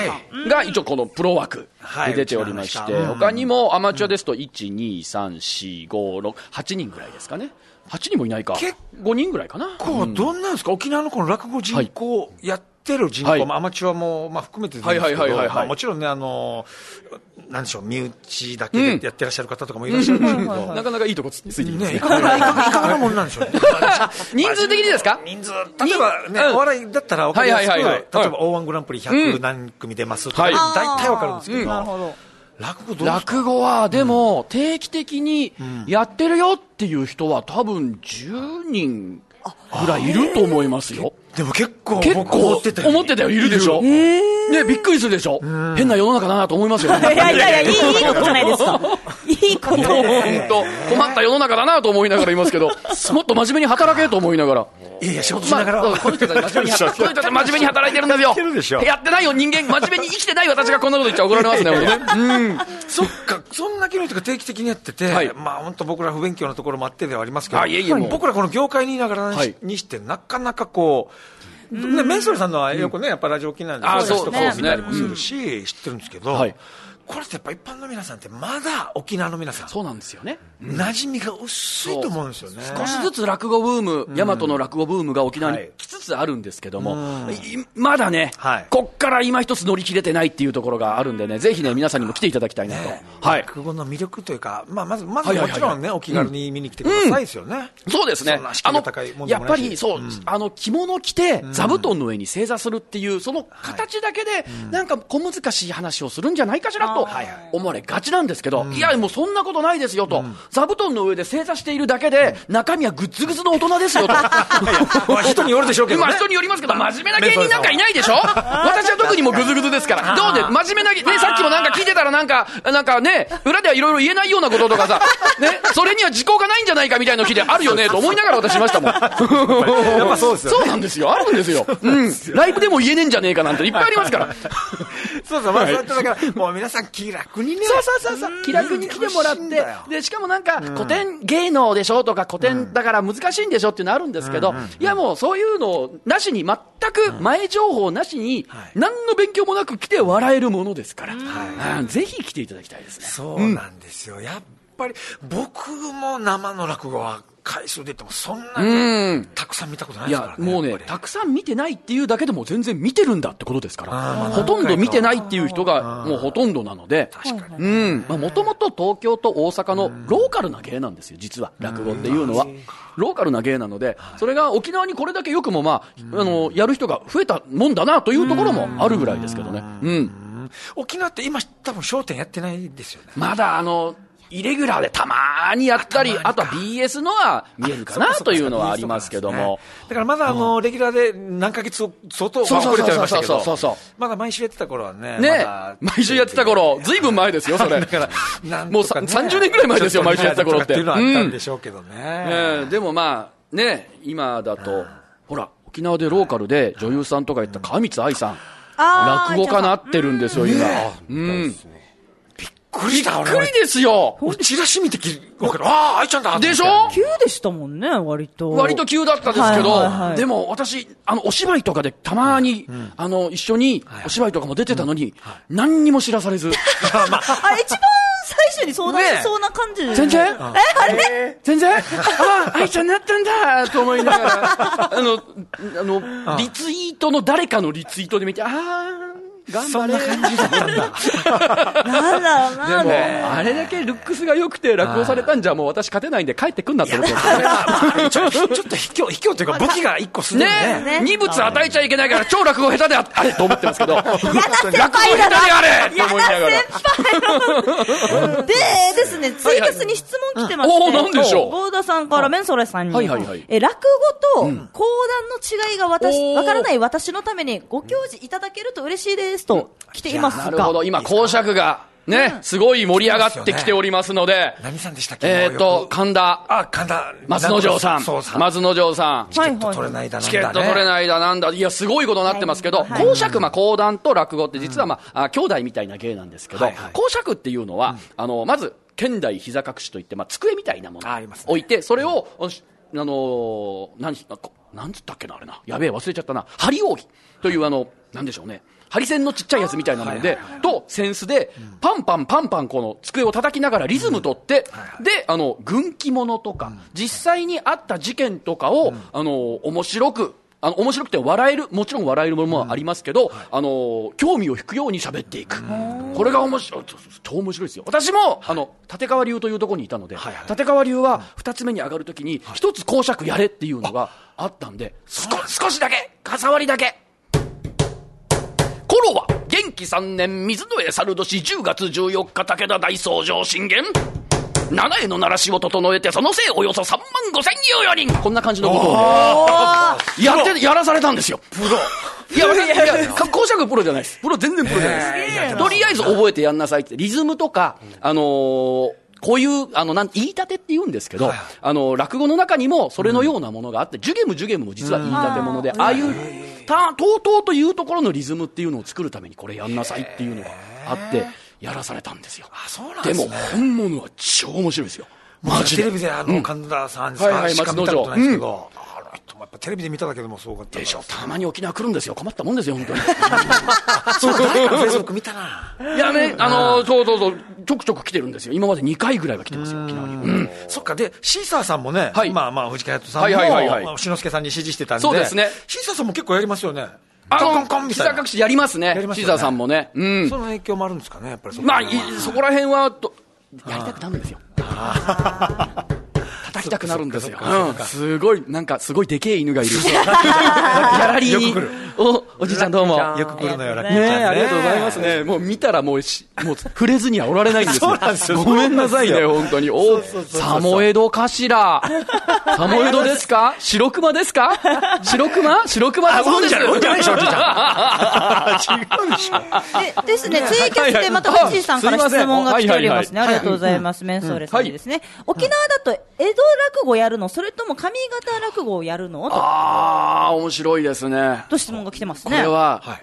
が一応このプロ枠で出ておりまして、はい、他にもアマチュアですといち、に、さん、よん、ご、ろく、はちにんぐらいですかね。はちにんもいないか。ごにんぐらいかな。 こう、どんなんですか？沖縄のこの落語人口やって、てる人口もアマチュアもまあ含めてですけど、もちろんね、あのなんでしょう、身内だけでやってらっしゃる方とかもいらっしゃるんですけど、 なかなかいいとこついてきますね。 いかがなもんなんでしょうね。 人数的にですか？ 人数、例えばね、お笑いだったら分かりやすく、例えば オーワン グランプリひゃく何組出ますとか、大体分かるんですけど、落語どうですか？ 落語はでも定期的にやってるよっていう人は多分じゅうにんぐらいいると思いますよ。 でも結構結構思ってたよ、思ってたよ、いるでしょ。ね、びっくりするでしょ。変な世の中だなと思いますよね。 いやいやいや、いい、いいことじゃないですか。いいこと。 本当困った世の中だなと思いながらいますけど、もっと真面目に働けと思いながら。 いやいや、仕事しながら。 まあ、この人たち真面目に働いてる。真面目に働いてるんですよ。やってないよ、人間。真面目に生きてない私がこんなこと言っちゃ怒られますね、俺ね。 うん。そっか、そんな機能とか定期的にやってて、はい、まあ本当僕ら不勉強なところもあってではありますけど、あ、いえいえ、僕らこの業界にいながらにして、なかなかこう、ね、メンソールさんのはよくね、やっぱラジオ沖縄でそういう人を見たりもするし、知ってるんですけど、はい、これってやっぱ一般の皆さんってまだ沖縄の皆さん、 そうなんですよね、 馴染みが薄いと思うんですよね。 少しずつ落語ブーム、大和の落語ブームが沖縄に来つつあるんですけども、はい、まだね、はい、こっから今一つ乗り切れてないっていうところがあるんでね、ぜひね、皆さんにも来ていただきたいなと。ね、はい、 落語の魅力というか、まあ、まず、まずもちろんね、お気軽に見に来てくださいですよね。 うん、そうですね。あの、やっぱりそう、うん、あの、着物着て、座布団の上に正座するっていう、その形だけで、なんか小難しい話をするんじゃないかしらと思われがちなんですけど、うん、いや、もうそんなことないですよと、うん、座布団の上で正座しているだけで、中身はグッズグズの大人ですよと。 まあ人によるでしょうけどね。 まあ人によりますけど、真面目な芸人なんかいないでしょ。私は特にもうグズグズですから。どうで、真面目な、ね、さっきもなんか聞いてたらなんか、なんかね、裏ではいろいろ言えないようなこととかさ、ね、それには時効がないんじゃないかみたいなの聞いてあるよねと思いながら私しましたもん。やっぱそうですよね。 そうなんですよ。あるんですよ。うん。ライブでも言えねえんじゃねえかなんていっぱいありますから。 そうそう、まあそうやってだから、もう皆さん気楽にね。 そうそうそうそう。気楽に来てもらって、で、しかもなんか、古典芸能でしょとか、古典だから難しいんでしょっていうのあるんですけど、いやもうそういうのなしに、全く前情報なしに、何の勉強もなく来て笑えるものですから、ぜひ来ていただきたいですね。 そうなんですよ。やっぱり、僕も生の落語は、 回数で言ってもそんなにたくさん見たことないですからね。 いやもうねたくさん見てないっていうだけでも全然見てるんだってことですから、ほとんど見てないっていう人がもうほとんどなので、もともと東京と大阪のローカルな芸なんですよ、実は落語っていうのは。ローカルな芸なので、それが沖縄にこれだけよくも、まあ、あのやる人が増えたもんだなというところもあるぐらいですけどね。うん、 沖縄って今多分笑点やってないですよね。 まだあのイレギュラーでたまーにやったり、あとは ビーエス のは見えるかなというのはありますけども、 だからまだあのレギュラーで何ヶ月相当遅れてましたけど、まだ毎週やってた頃はね、 ね毎週やってた頃ずいぶん前ですよそれ。だからもうさんじゅうねんぐらい前ですよ、毎週やってた頃って。 っていうのはあったんでしょうけどね。 でもまあね今だとほら沖縄でローカルで女優さんとか言った川光愛さん落語家なってるんですよ今。うんびっくりですよ。 チラシ見てきわかる。ああ、愛ちゃんだ。 でしょ。 急でしたもんね、割と。 割と急だったですけど、はいはいはい、でも私、あの、お芝居とかでたまに、うん、あの、一緒にお芝居とかも出てたのに、うんはい、何にも知らされず。 まあ、あ、一番最初に相談しそうな感じ、ね、 全然え、 あれ全然あ、愛ちゃんなったんだと思いながら、あの、あの、リツイートの誰かのリツイートで見て、あー、頑張れ。そんな感じだったんだ。 なんだろうな。 でも、あれだけルックスが良くて落語されたんじゃ、もう私勝てないんで帰ってくんなって思ってますね。ちょっと卑怯、卑怯というか武器が一個するんで。 ね。二物与えちゃいけないから超落語下手であれと思ってますけど。落語下手であれと思いながら。でですね、ツイキャスに質問来てまして。 おー、なんでしょう。 ゴーダさんからメンソレさんに。 はいはいはい。 え、落語と講談の違いが私、わからない私のためにご教示いただけると嬉しいです。と来ていますが、 なるほど、今講釈がね、うん、すごい盛り上がってきておりますので、 何さんでしたっけ。 えっ、ー、と神田、 あ、神田松之丞さん、松之丞さん、 チケット取れないだなんだ、ね、 チケット取れないだなんだ、いやすごいことになってますけど、はい、講釈、まあ講談と落語って実はまあ、うん、兄弟みたいな芸なんですけど、はいはい、講釈っていうのは、うん、あのまず剣台膝隠しといって、まあ机みたいなものを置いて、それをあのー、何なんつったっけなあれな、やべえ忘れちゃったな、針扇というあのなんでしょうね。ハリセンのちっちゃいやつみたいなので、と、センスで、パンパンパンパンこの机を叩きながらリズム取って、で、あの、軍記物とか、実際にあった事件とかを、あの、面白く、あの、面白くて笑える、もちろん笑えるものもありますけど、あの、興味を引くように喋っていく。これが面白い、超面白いですよ。私も、あの、立川流というところにいたので、立川流は二つ目に上がるときに、一つ講釈やれっていうのがあったんで、少しだけ、かさわりだけ。頃は元気さんねん水の江猿年じゅうがつじゅうよっか武田大僧正信玄七重の鳴らしを整えてそのせいおよそさんまんごせんようよにんこんな感じのことをやってやらされたんですよ。プロいやいやいや講釈プロじゃないです。プロ全然プロじゃないです。とりあえず覚えてやんなさいってリズムとかあのーこういう、あの、なん、言い立てって言うんですけど、はい、あの、落語の中にもそれのようなものがあって、うん、ジュゲムジュゲムも実は言い立てもので、うん、ああいう、た、とうとうというところのリズムっていうのを作るためにこれやんなさいっていうのがあって、やらされたんですよ。 あ、そうなんですね。 でも、本物は超面白いですよ。マジで。 テレビであの、神田さんですか、はいはい、しか見たことないですけど、うんやっぱテレビで見ただけでもすごかったでしょ。たまに沖縄来るんですよ。困ったもんですよ本当に。 そうか。フェイスブック見たな。 いやね、あのー、そうそうそうちょくちょく来てるんですよ。今までにかいぐらいは来てますよ沖縄に。うん、 そっか。でシーサーさんもね、はい、まあまあ藤川隼人さんも、 はいはいはいはい、 志の輔さんに指示してたんで。 そうですね。 シーサーさんも結構やりますよね。 あの膝隠しやりますね。シーサーさんもね。 うん。その影響もあるんですかねやっぱりそこ。 まあそこら辺はとやりたくなるんですよ。叩きたくなるんですよ。うん、すごいなんかすごいでけえ犬がいる。ギャラリーにおおじいちゃんどうもよく来るのよラッキーちゃんね。ありがとうございますね。もう見たらもうしもう触れずにはおられないんですよ。 そうなんですよ。 ごめんなさいね本当に。おサモエドかしら。サモエドですか？白熊ですか？白熊？白熊だそうです。 うんじゃないでしょおじいちゃん。違うでしょ。 でですねツイキャスでまたおじいさんから質問が来ておりますね。ありがとうございます。メンソーレさんにですね。沖縄だと江戸落語やるのそれとも上方落語をやるのと。 ああ面白いですね。 と質問が来てますね。 これは、はい、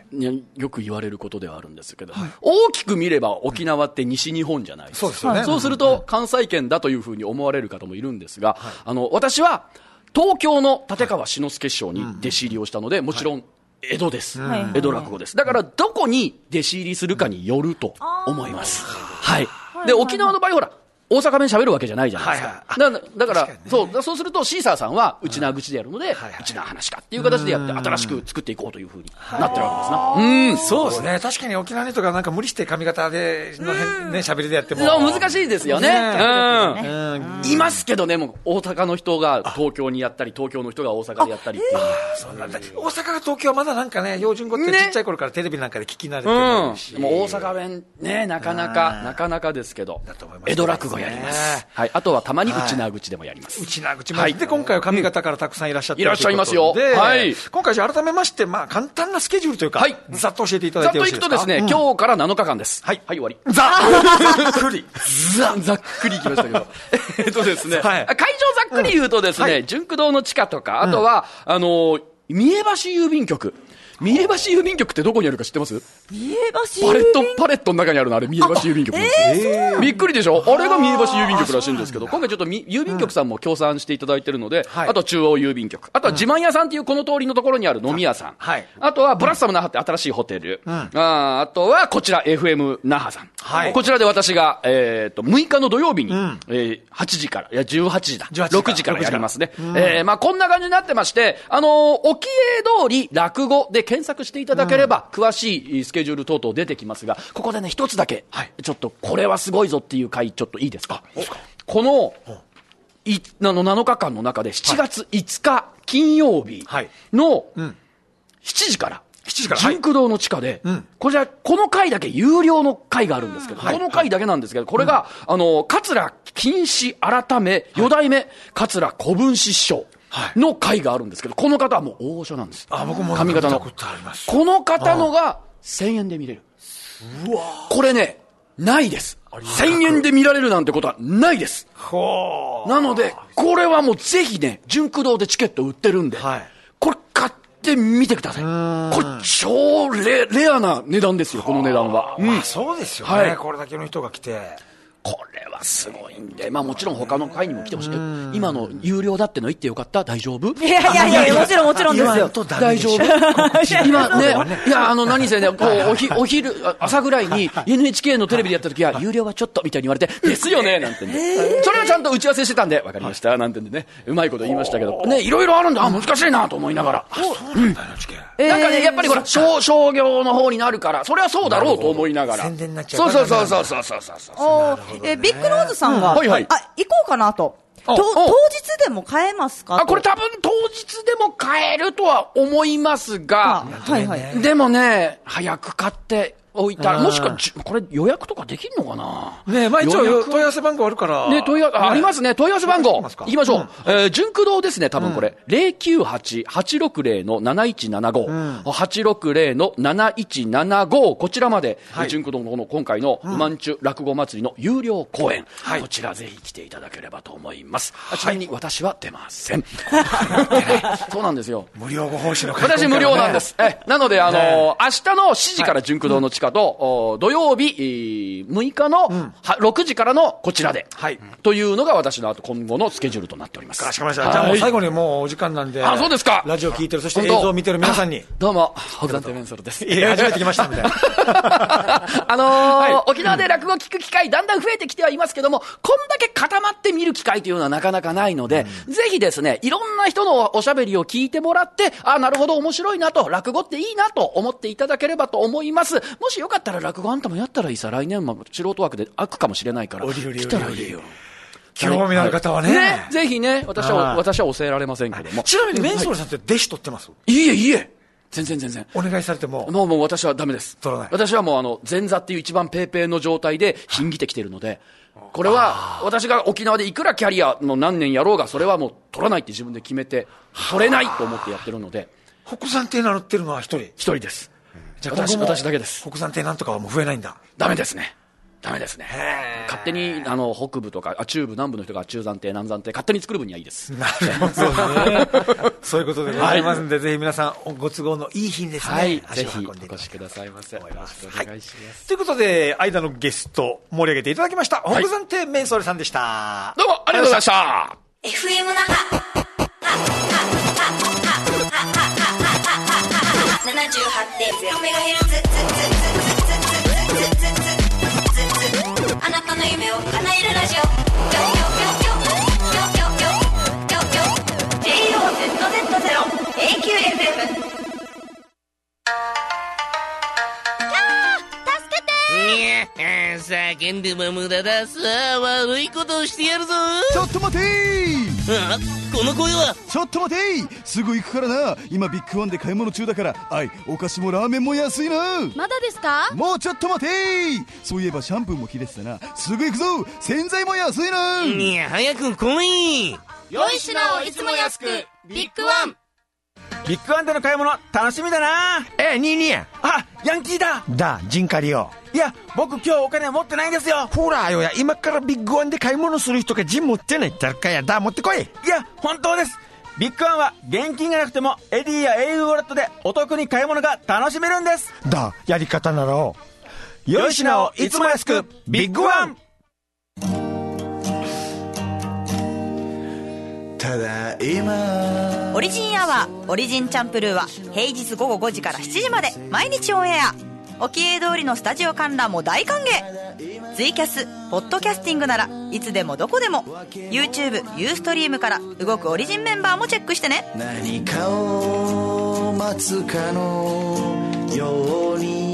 よく言われることではあるんですけど、はい、大きく見れば沖縄って西日本じゃないですか。 そうですよね。 そうすると関西圏だというふうに思われる方もいるんですが、はい、あの私は東京の立川志の輔師匠に弟子入りをしたので、もちろん江戸です、はい、江戸落語です。だからどこに弟子入りするかによると思います。はい。で沖縄の場合ほら大阪弁喋るわけじゃないじゃないですか。はいはい、だ, だから、ね、そう、そうするとシーサーさんは内縄口でやるので、はいはい、内縄話かっていう形でやって、新しく作っていこうというふうになってるわけですな。 うん、そうですね。確かに沖縄の人がなんか無理して髪型でのね喋りでやっても難しいですよね。ねうん、いますけどね、もう大阪の人が東京にやったり、東京の人が大阪でやったりっていう。 そうなんだ。大阪が東京はまだなんかね、標準語ってちっちゃい頃からテレビなんかで聞き慣れてるし、 ね、うん、もう大阪弁ね、なかなかなかなかですけど、江戸落語やります。はい。あとはたまに内縄口でもやります。 内縄口も。はい。で今回は髪型からたくさんいらっしゃっていらっしゃいますよ。はい。 今回じゃ改めましてまあ簡単なスケジュールというか、はい、ざっと教えていただいてよろしいですか。 ざっといくとですね、うん、今日からなのかかんです。はい。はい、終わり。 ざっくり。 ざざっくりいきましたけど。えっとですね、はい、会場ざっくり言うとですね、純駆動の地下とか、あとは、うん、あの三重橋郵便局。三重橋郵便局ってどこにあるか知ってます？ 三重橋パレット、パレットの中にあるのあれ三重橋郵便局なんですよ。えー、びっくりでしょ？あれが三重橋郵便局らしいんですけど、今回ちょっと郵便局さんも協賛していただいてるので、うん、あと中央郵便局、あとは自慢屋さんっていうこの通りのところにある飲み屋さん、はい、あとはブラッサム那覇って新しいホテル、うん、あ, あとはこちら エフエム 那覇さん、はい、こちらで私が、えー、とむいかの土曜日に、うんえー、はちじから、いやじゅうはちじだ、ろくじからやりますね。うんえーまあ、こんな感じになってまして、あのー、沖江通り落語で検索していただければ、うん、詳しいスケジュール等々出てきますが、ここでね一つだけ、はい、ちょっとこれはすごいぞっていう回ちょっといいですか。このいあのなのかかんの中でしちがついつか金曜日のしちじから純駆動の地下で、はいうん、こちらこの回だけ有料の回があるんですけど、はい、この回だけなんですけど、これが、うん、あの桂金枝改めよ代目桂小文枝師匠の回があるんですけど、この方はもう大御所なんです。 あ、僕も髪型のこの方のがせんえんで見れる。うわ、これねないです。せんえんで見られるなんてことはないです。なのでこれはもうぜひね、純駆動でチケット売ってるんで、はい、これ買ってみてください。これ超 レ, レアな値段ですよ、この値段は。 うん、まあ、そうですよね、はい、これだけの人が来て。 これはすごいんで、まあもちろん他の会にも来てほしい。今の有料だっての言ってよかった？大丈夫？ いやいやいや、もちろんもちろんですよ。 大丈夫？今ね、いや、あの何せね、こうおひお昼朝ぐらいに エヌエイチケー のテレビでやった時は有料はちょっとみたいに言われて、ですよねなんてね。それはちゃんと打ち合わせしてたんで、わかりましたなんてね、うまいこと言いましたけど、ね、いろいろあるんだ、あ、難しいなと思いながら。そうなんだよ、チケ。なんかね、やっぱりほら商商業の方になるから、それはそうだろうと思いながら。 宣伝になっちゃう。 そうそうそうそうそうそうそう。 え、ビッグローズさんが、うんはいはい、あ、行こうかなと。と当日でも買えますか？ あ、これ多分当日でも買えるとは思いますが、はいはい、でもね、早く買って置いたら、もしかこれ予約とかできるのかな。 ねえ、まあ一応問い合わせ番号あるから。 ね、問い合わせ、ありますね。問い合わせ番号。行きましょう。うん、えー、純駆動ですね、多分これ。うん、ゼロきゅうはち はちろくゼロ のなないちななご、うん、はちろくゼロ のなないちななご、こちらまで、はい、純駆動のこの今回のうまんちゅ落語祭りの有料公演、はい、こちらぜひ来ていただければと思います。はい、ちなみに私は出ません。そうなんですよ。 無料ご奉仕の方、ね、私無料なんです。え、なので、あのー、明日のしちじから純駆動の地下と、うん土曜日むいかの、うん、ろくじからのこちらで、はい、というのが私の今後のスケジュールとなっております。 かしこまりました。じゃあもう最後にもうお時間なんで、 あ、そうですか。 ラジオ聞いてる、そして映像を見てる皆さんに、 どうも北山テメンソルです。 いや、初めて来ましたみたいな。 あのーはい、沖縄で落語を聞く機会だんだん増えてきてはいますけども、こんだけ固まって見る機会というのはなかなかないので、うん、ぜひですね、いろんな人のおしゃべりを聞いてもらって、あ、なるほど面白いなと、落語っていいなと思っていただければと思います。もしよかったら落語あんたもやったらいいさ。来年も素人枠で開くかもしれないから来たらいいよ。 興味のある方は ね, ねぜひね、私は私は教えられませんけども。 ちなみにメンソールさんって弟子取ってます？ いいえいいえ、全然全然お願いされてももうもう私はダメです。 取らない。 私はもうあの前座っていう一番ペーペーの状態で品ぎてきてるので、これは私が沖縄でいくらキャリアの何年やろうが、それはもう取らないって自分で決めて、取れないと思ってやってるので。 北山亭名乗ってるのは一人？ 一人です。じゃあ私私だけです。 北山亭なんとかはもう増えないんだ。 ダメですね。ダメですね。勝手にあの北部とかあ中部南部の人が中山亭南山亭勝手に作る分にはいいです。 なるほどね。そういうことでございますので、はい、ぜひ皆さんご都合のいい日にですね、はい、 ぜひお越しくださいませ。よろしくお願いします。 はい、ということで間のゲスト盛り上げていただきました北山亭メンソールさんでした。 どうもありがとうございました。 エフエム 那覇ななじゅうはちてんゼロメガヘルツあなたの夢を叶えるラジオ。 キューエフエム。 いや、叫んでも無駄だ。さあ、悪いことをしてやるぞ。 ちょっと待てー。 あ、この声は。 ちょっと待てー。すぐ行くからな。今ビッグワンで買い物中だから。はい、お菓子もラーメンも安いな。 まだですか？ もうちょっと待てー。そういえばシャンプーも切れてたな。すぐ行くぞ。洗剤も安いな。 いや、早く来い。 良い品をいつも安く、ビッグワン。 ビッグワンでの買い物楽しみだな。 え、ニーニー。 あ、ヤンキーだ。 だ、ジンカリオ。 いや、僕今日お金持ってないんですよ。 ほらよや、今からビッグワンで買い物する人がジン持ってないってあるかや。だ、持ってこい。 いや、本当です。ビッグワンは現金がなくてもエディや エーユー ウォレットでお得に買い物が楽しめるんです。 だ、やり方ならを良い品をいつも安く、ビッグワン。 ただいまオリジンアワーオリジンチャンプルーは平日午後ごじからしちじまで毎日オンエア。おきえ通りのスタジオ観覧も大歓迎。ツイキャス、ポッドキャスティングならいつでもどこでも YouTube、ユーストリームから動くオリジンメンバーもチェックしてね。 何かを待つかのように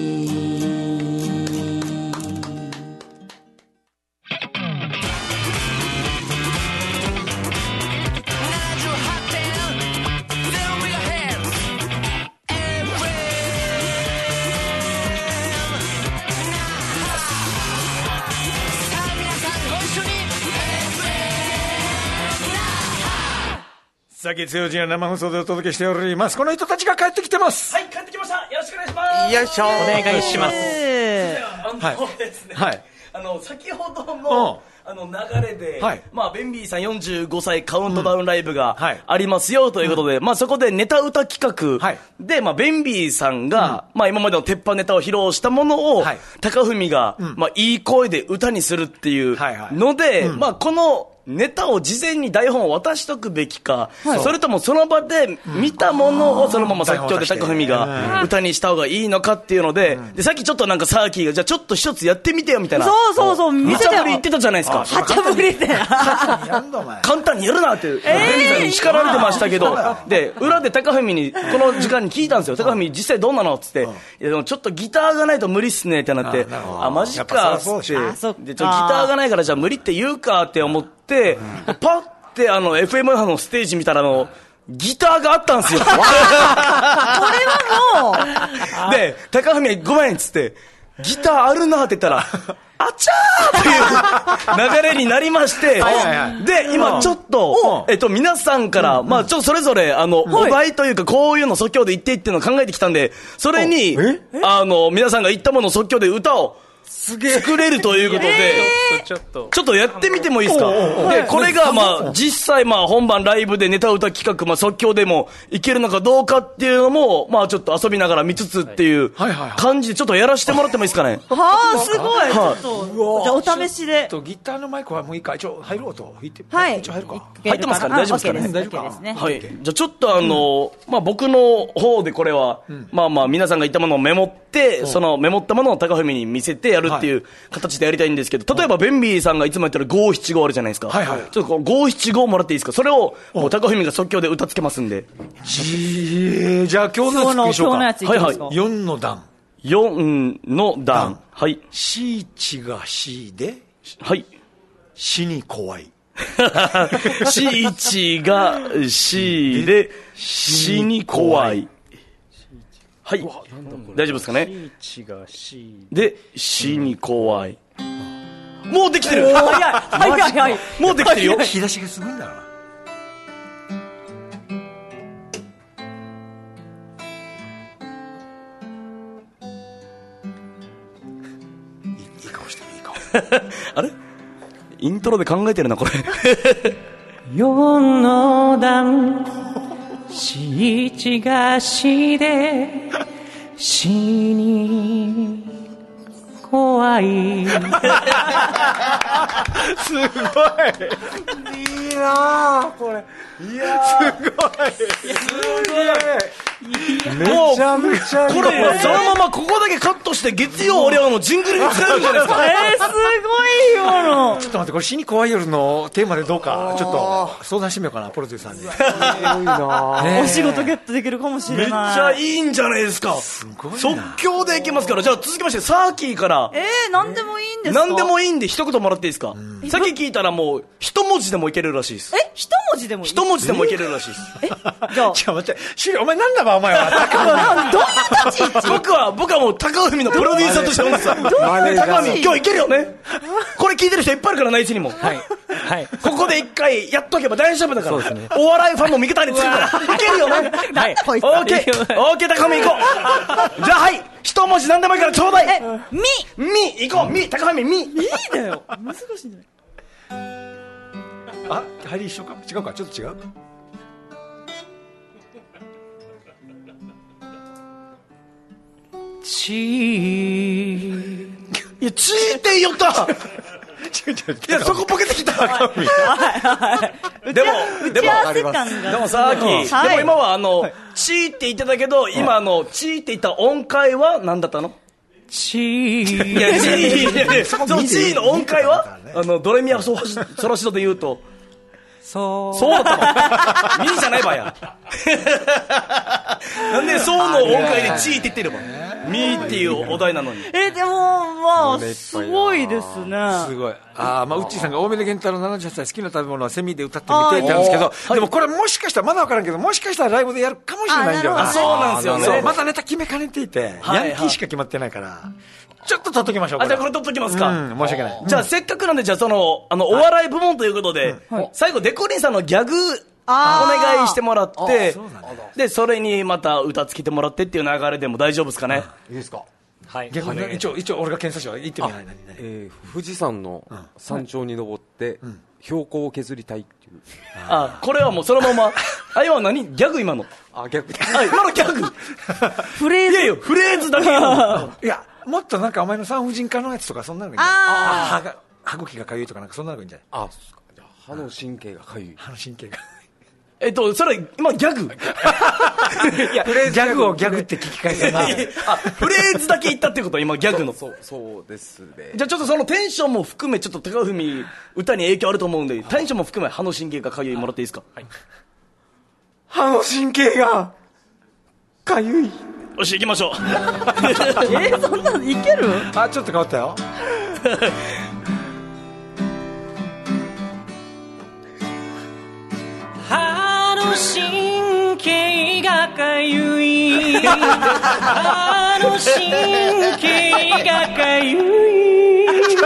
さあ、月曜日の生放送でお届けしております。この人たちが帰ってきてます。 はい、帰ってきました。よろしくお願いします。 よいしょ。 お願いします。 あのですね、はい、あの先ほどのあの流れで、はい、まあベンビーさんよんじゅうごさいカウントダウンライブがありますよということで、うん、まあそこでネタ歌企画で、はい、まあベンビーさんが、うん、まあ今までの鉄板ネタを披露したものを、はい、高文が、うん、まあいい声で歌にするっていうので、はいはい、まあこのネタを事前に台本を渡しとくべきか、はい、それともその場で見たものをそのまま即興で高文が歌にした方がいいのかっていうので、うん、でさっきちょっとなんかサーキーがじゃあちょっと一つやってみてよみたいな、 そうそうそう、見せてよ、無茶ぶり言ってたじゃないですか。 無茶ぶりって簡単にやるなって、えー、ベンビーさんに叱られてましたけど、で裏で高文にこの時間に聞いたんですよ。高文実際どうなのっつって、いやでもちょっとギターがないと無理っすねってなって、ああマジかっつって、でちょっとギターがないからじゃあ無理って言うかって思って。でパッてあの エフエム のステージ見たらあのギターがあったんですよ。これはもうで高文がごめんっつってギターあるなって言ったらあちゃーっていう流れになりましてはいはい、はい、で今ちょっと、えっと、皆さんから、まあ、ちょっとそれぞれあの、はい、お題というかこういうの即興で言っていってのを考えてきたんでそれにあの皆さんが言ったものを即興で歌を作れるということで、えー、ちょっとちょっとやってみてもいいですか。でこれがまあ実際まあ本番ライブでネタ歌企画、まあ、即興でもいけるのかどうかっていうのもまあちょっと遊びながら見つつっていう感じでちょっとやらせてもらってもいいですかね。 はあ、すごい、はい、ちょっとじゃあお試しで。 ギターのマイクはもういいか、一応入ろうと弾いて、 はい、 一応入るか、 入ってますかね、大丈夫ですかね。 大丈夫ですね。 はい、じゃあちょっとあの、うん、まあ僕の方でこれは、うん、まあまあ皆さんが言ったものをメモって、うん、そのメモったものを高文に見せてやるっていう形でやりたいんですけど、例えばベンビーさんがいつもやってる五七五あるじゃないですか。はいはい、ちょっと五七五もらっていいですか。それをもう高文が即興で歌つけますんで。 じゃあ今日のやついきましょうか。はいはい。四の段。 四の段。はい。 シ一がシで。 はい。 死に怖い。 シ一がシで死に怖い。はい、大丈夫ですかね。で、死に怖い。もうできてる。 早い早い早い。 もうできてるよ。 引き出しがすごいんだろうな。いい顔してる、いい顔。 あれイントロで考えてるなこれ。 四の段し一がしで死に怖い。 すごいいいなこれ。いやすごいすごいめちゃめちゃこれそのままここだけカットして月曜俺はのジングルに使えるんじゃないですか。 えー、すごいよの。 ちょっと待って、これ死に怖い夜のテーマでどうかちょっと相談してみようかな、プロデューサーに。すごいな、ね、お仕事ゲットできるかもしれない。 めっちゃいいんじゃないですか。すごいな、即興でいけますから。じゃあ続きましてサーキーから。 えー、何でもいいんですか。 何でもいいんで一言もらっていいですか。さっき聞いたらもう一文字でもいけるらしいです。 え、一文字でもいい。 一文字でもいけるらしいです。 え、じゃあちょ待って、シュリお前なんだばお前は。 どんな立ち位置。 僕は僕はもう高文のプロデューサーとしてるんですよ。高文今日いけるよね。これ聞いてる人いっぱいいるから内地にも。 はいはい。 ここで一回やっとけば大丈夫だから。そうですね。お笑いファンも味方につくからいけるよね。はい。オーケーオーケー高文行こう。じゃあはい一文字何でもいいからちょうだい。 え、みみ行こう。み高文み。いいだよ。難しいんじゃない。 あ、入り一緒か違うかちょっと違う。 チーいやチーって言ったいやそこボケてきた。でもでもでもさっきでも今はあのチーって言ってたけど今あのチーって言った音階は何だったの。 チーいやチーそのチーの音階はあのドレミアソラシドで言うとそうそうだったのミーじゃないばやなんでそうの音階でチーって言ってればミーっていうお題なのに。 え、でもまあすごいですね。 すごい。あ、まあウッチーさんが大目で源太郎ななじゅっさい好きな食べ物はセミで歌ってみてってあるんですけど、でもこれもしかしたらまだ分からんけどもしかしたらライブでやるかもしれないんだよな。 そうなんですよね。 そうまたネタ決めかねていて、ヤンキーしか決まってないからちょっと取っときましょう。 あ、じゃあこれ取っときますか。 うん、申し訳ない。 じゃあせっかくなんでじゃあそのあのお笑い部門ということで最後デコリンさんのギャグお願いしてもらって、でそれにまた歌つけてもらってっていう流れでも大丈夫ですかね。 いいですか。 はい、逆に一応一応俺が検査しよう。言ってみない。 えー、富士山の山頂に登って標高を削りたいっていう。 あ、これはもうそのまま。あ、今何ギャグ今の。 あ、ギャグ。 あ、今のギャグ。 フレーズ。 いやいやフレーズだけ。 いやもっとなんかお前の産婦人科のやつとかそんなのがいいんじゃない。 あ歯が歯茎がかゆいとかなんかそんなのがいいんじゃない。 あ、じゃあ歯の神経がかゆい。 歯の神経が。 えっと、それ、今ギャグいや、ギャグをギャグって聞き返せな。 あ、フレーズだけ言ったってことは今ギャグの。 そう、そうですね。 じゃあちょっとそのテンションも含め、ちょっと高文、歌に影響あると思うんで、テンションも含め、歯の神経がかゆいもらっていいですか。はい。 歯の神経が、かゆい。 よし、行きましょう。 えー、そんなのいける。 あ、ちょっと変わったよ。 歯の神経がかゆい歯の神経がかゆい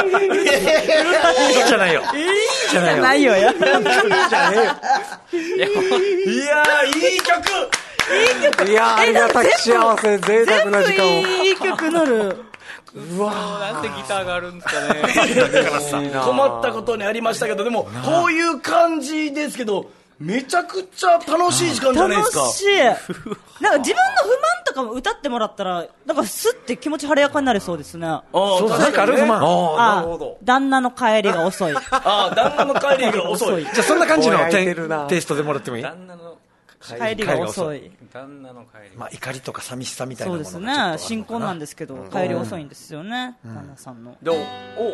じゃないよ。 じゃないよ。や。 じゃねえよ。いやー、いい曲。 いい曲。 いやー、ありがたく幸せ、贅沢な時間を。 いい曲なる。 うわー、なんでギターがあるんですかね。 困ったことにありましたけど、でもこういう感じですけどめちゃくちゃ楽しい時間じゃないですか。 楽しい。なんか自分の不満とかも歌ってもらったらなんかスッて気持ち晴れやかになれそうですね。ああ、そうですね。ある不満。 あ、なるほど。旦那の帰りが遅い。 ああ、旦那の帰りが遅い。 じゃあそんな感じのテイストでもらってもいい。 旦那の帰りが遅い。 旦那の帰り。 まあ怒りとか寂しさみたいなもの。 そうですね。新婚なんですけど帰り遅いんですよね。旦那さんの。 でも、おう。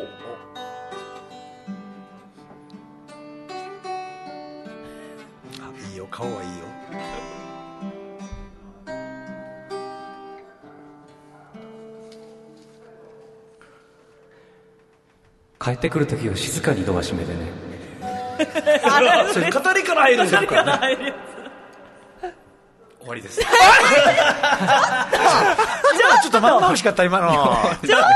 いいよ、顔はいいよ。 帰ってくるときを静かにドア閉めてね。 それ語りから入るんですか。 終わりです。ちょっとまだ欲しかった今の。 ちょっと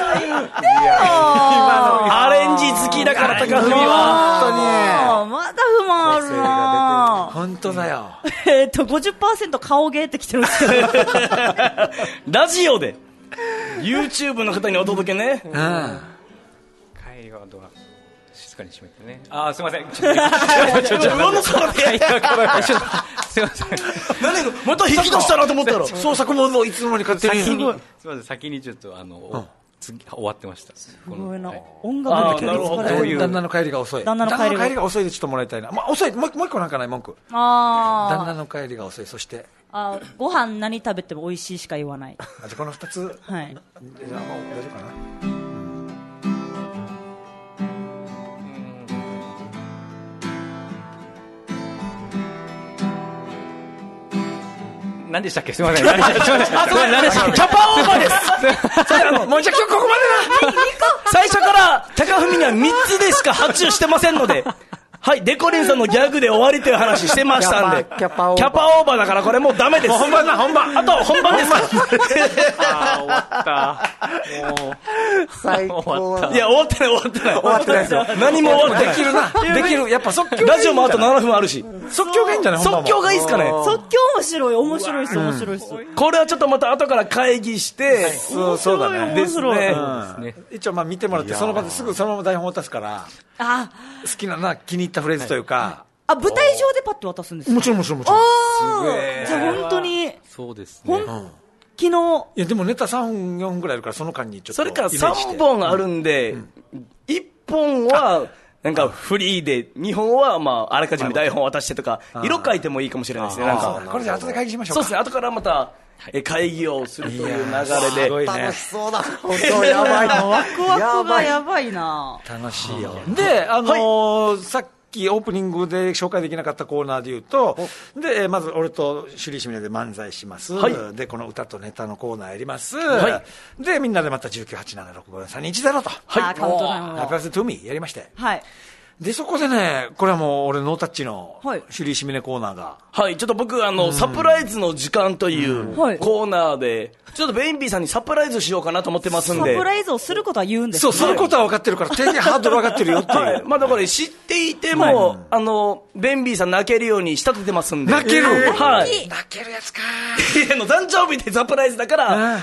アレンジ好きだから高文は。 本当に。まだ不満あるな。 本当だよ。 えっと ごじゅっパーセント 顔芸ってきてるんですけど。 ラジオで YouTube の方にお届けね。 うん。 帰りはドア静かに閉めてね。あー、すいません。ちょっとちょっと上の空で。 すいません。 何また引き出したなと思ったら創作モードいつの間に勝手に。 すみません、先にちょっとあの次終わってました。すごいな。音楽でなるほど。 旦那の帰りが遅い。 旦那の帰りが遅いでちょっともらいたいな。まあ遅い。もう一個なんかない文句。 ああ。 旦那の帰りが遅い。そしてあ、ご飯何食べても美味しいしか言わない。 あ、じゃあこのふたつ、はい、じゃあもう大丈夫かな。 何でしたっけ？すみません。何でしたっけ？すみません。何でしたっけ？ キャパオーバーです。もうじゃあ今日ここまでだ。最初から高文にはみっつでしか発注してませんので。はい、デコリンさんのギャグで終わりという話してましたんで。キャパオーバー。キャパオーバーだからこれもうダメです。 本番だ、本番。 あと本番です。 あー、終わった。もう。 最高。 いや、終わってない、終わってない。 終わってないですよ。 何も終わってない。 できるな。できる。やっぱ即興。 ラジオもあとななふんあるし。 即興がいいんじゃない？ 即興がいいっすかね。 即興面白い、面白いっす、面白いっす。 これはちょっとまた後から会議して、 そう、そうだね。 ですね。 一応まあ見てもらって、その場ですぐそのまま台本渡すから、 あ、 好きなな、気に入ったフレーズというか、 あ、舞台上でパッと渡すんですか？ もちろんもちろんもちろん。 すごい。じゃあ本当に。 そうですね。 昨日。いやでもネタさんぼんよんほんぐらいあるからその間にちょっと。 それからさんぼんあるんで、いっぽんはなんかフリーで、にほんはまああらかじめ台本渡してとか、色変えてもいいかもしれないですね。なんか。 これで後で会議しましょうか。 そうですね。後からまた会議をするという流れで。 楽しそうだ。本当やばいな。 ワクワクがやばいな。 楽しいよ。で、あのさっきオープニングで紹介できなかったコーナーで言うと、でまず俺とシュリーシミネで漫才します、はい、でこの歌とネタのコーナーやります、はい、でみんなでまたじゅうきゅう、はち、なな、ろく、ご、さん、に、いち、ゼロと、 はい、カウントダウンをハッピーバースデートゥーミーやりまして、 はい、 でそこでね、これはもう俺ノータッチのシュリーシミネコーナーが、 はい、ちょっと僕あの、うん、サプライズの時間というコーナーで、ちょっとベインビーさんにサプライズしようかなと思ってますんで。 サプライズをすることは言うんですね。そう、することは分かってるから、定義ハードル分かってるよっていう。はい、 まあだから知っていても、はい、あの、ベインビーさん泣けるように仕立ててますんで。 泣ける、 えー、はい。 泣けるやつかー。の誕生日でサプライズだから、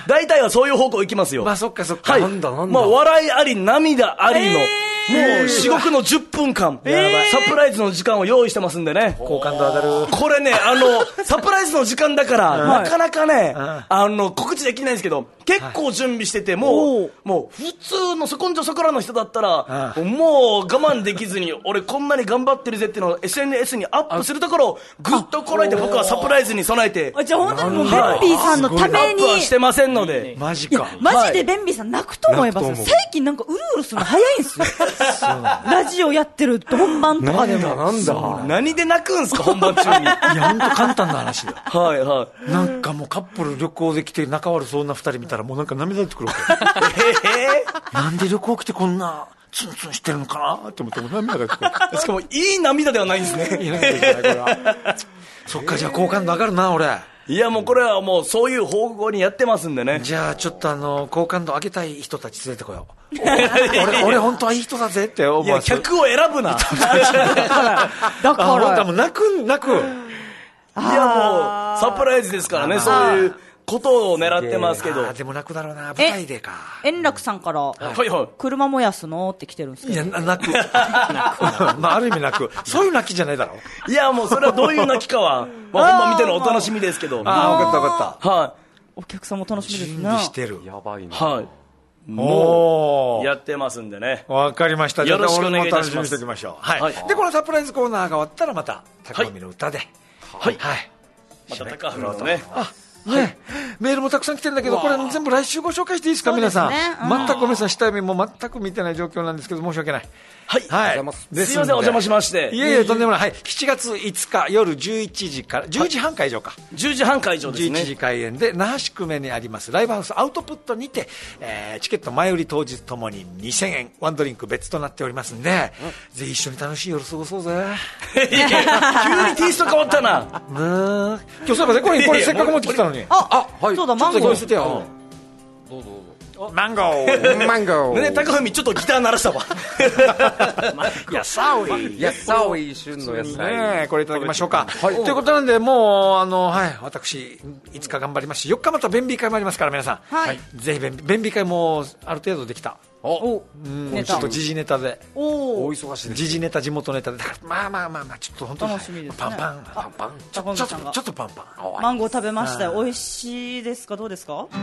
大体はそういう方向行きますよ。 まあそっかそっか。 はい。 なんだなんだ。 まあ笑いあり、涙ありの、えー、もう至極のじゅっぷんかん、えー、サプライズの時間を用意してますんでね。 好感度上がる。 これね、あの、サプライズの時間だから、なかなかね、あの、告知できないんですけど、結構準備してて、もう、もう、普通のそこんじょそこらの人だったら、もう我慢できずに、俺こんなに頑張ってるぜっていうのを エスエヌエス にアップするところをぐっとこらえて、僕はサプライズに備えて。 じゃあ本当にもうベンビーさんのために。 アップはしてませんので。 マジか。 マジでベンビーさん泣くと思います。最近なんかうるうるするの早いんですよ。ラジオやってる本番とかでも。 なんだなんだ何で泣くんすか、本番中に。いや、ほんと簡単な話だよ。 はいはい。 なんかもうカップル旅行で来て仲悪そうな二人見たらもうなんか涙出てくるわけ。えー、なんで旅行来てこんなツンツンしてるのかなって思っても涙が出てくる。 しかもいい涙ではないんですね。いい涙じゃないこれは。 そっか、じゃあ好感度上がるな俺。 いやもうこれはもうそういう方向にやってますんでね。 じゃあちょっとあの好感度上げたい人たち連れてこよう。俺俺本当はいい人だぜって思う。 いや客を選ぶな。だからだからもう泣く泣く。いやもうサプライズですからね、そういうことを狙ってますけど。 でも泣くだろうな、舞台でか。 円楽さんから、 はいはい、 車燃やすのって来てるんですけど。 いや泣く。まあある意味泣く。そういう泣きじゃないだろ。 いやもうそれはどういう泣きかは、まあ本番見てのお楽しみですけど。 ああ、分かった分かった。 はい。 お客さんも楽しみですね。 準備してる。 やばいな。 はい。もうやってますんでね。 わかりました。 よろしくお願いいたします。 楽しみにしておきましょう。はい。でこのサプライズコーナーが終わったらまた高見の歌で。 はいはい。また高見のね。 はい、メールもたくさん来てるんだけど、これ全部来週ご紹介していいですか、皆さん。全くごめんなさい、下読みも全く見てない状況なんですけど、申し訳ない。 はい、はい、すいません、お邪魔しまして。 いえいえ、とんでもない。はい、しちがついつか夜じゅういちじから、じゅうじはん会場か。 じゅうじはん会場ですね。 じゅういちじ開演で、那覇市久米にありますライブハウスアウトプットにて、えー、チケット前売り当日ともににせんえん、ワンドリンク別となっておりますんで、うん、ぜひ一緒に楽しい夜過ごそうぜ。 いや急にテイスト変わったな。 ね今日そういえばこれ、これせっかく持ってきたのに。 あ、あ、はい、そうだ、マンゴー。 見せてよ。どうぞどうぞ。マンゴーマンゴーね、高文ちょっとギター鳴らしたわ。 やさおいやさおい旬の野菜ね、これいただきましょうか。はい、ということなんで、もうあの、はい、私いつか頑張りますし、よっかまた便秘会もありますから、皆さん、はい、ぜひ便秘会もある程度できた。おうんちょっと時事ネタでおお忙しいです。 時事ネタ、地元ネタで、だからまあまあまあまあちょっと本当に楽しみですね。 パンパンパンパンちょっとちょっとパンパン。 マンゴー食べましたよ。美味しいですか、どうですか。も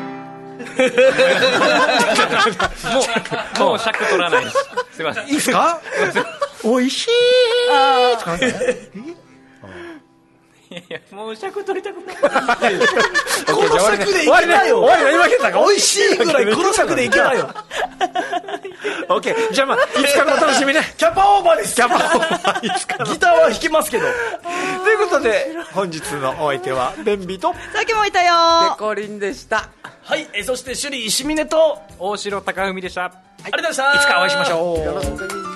うもう尺取らないです。すいません。 いいですか。美味しい。 あやもう尺取りたくないこの尺でいけないよ。 終わりが言い訳たか。 美味しいぐらいこの尺でいけないよ。 オッケー。じゃあまあいつかのお楽しみね。 キャパオーバーです。 キャパオーバー。いつかのギターは弾けますけど。 ということで本日のお相手はベンビとさっきもいたよペコリンでした。 はい、えそして首里石峰と大城貴文でした。 ありがとうございました。 いつかお会いしましょう。 よろしく。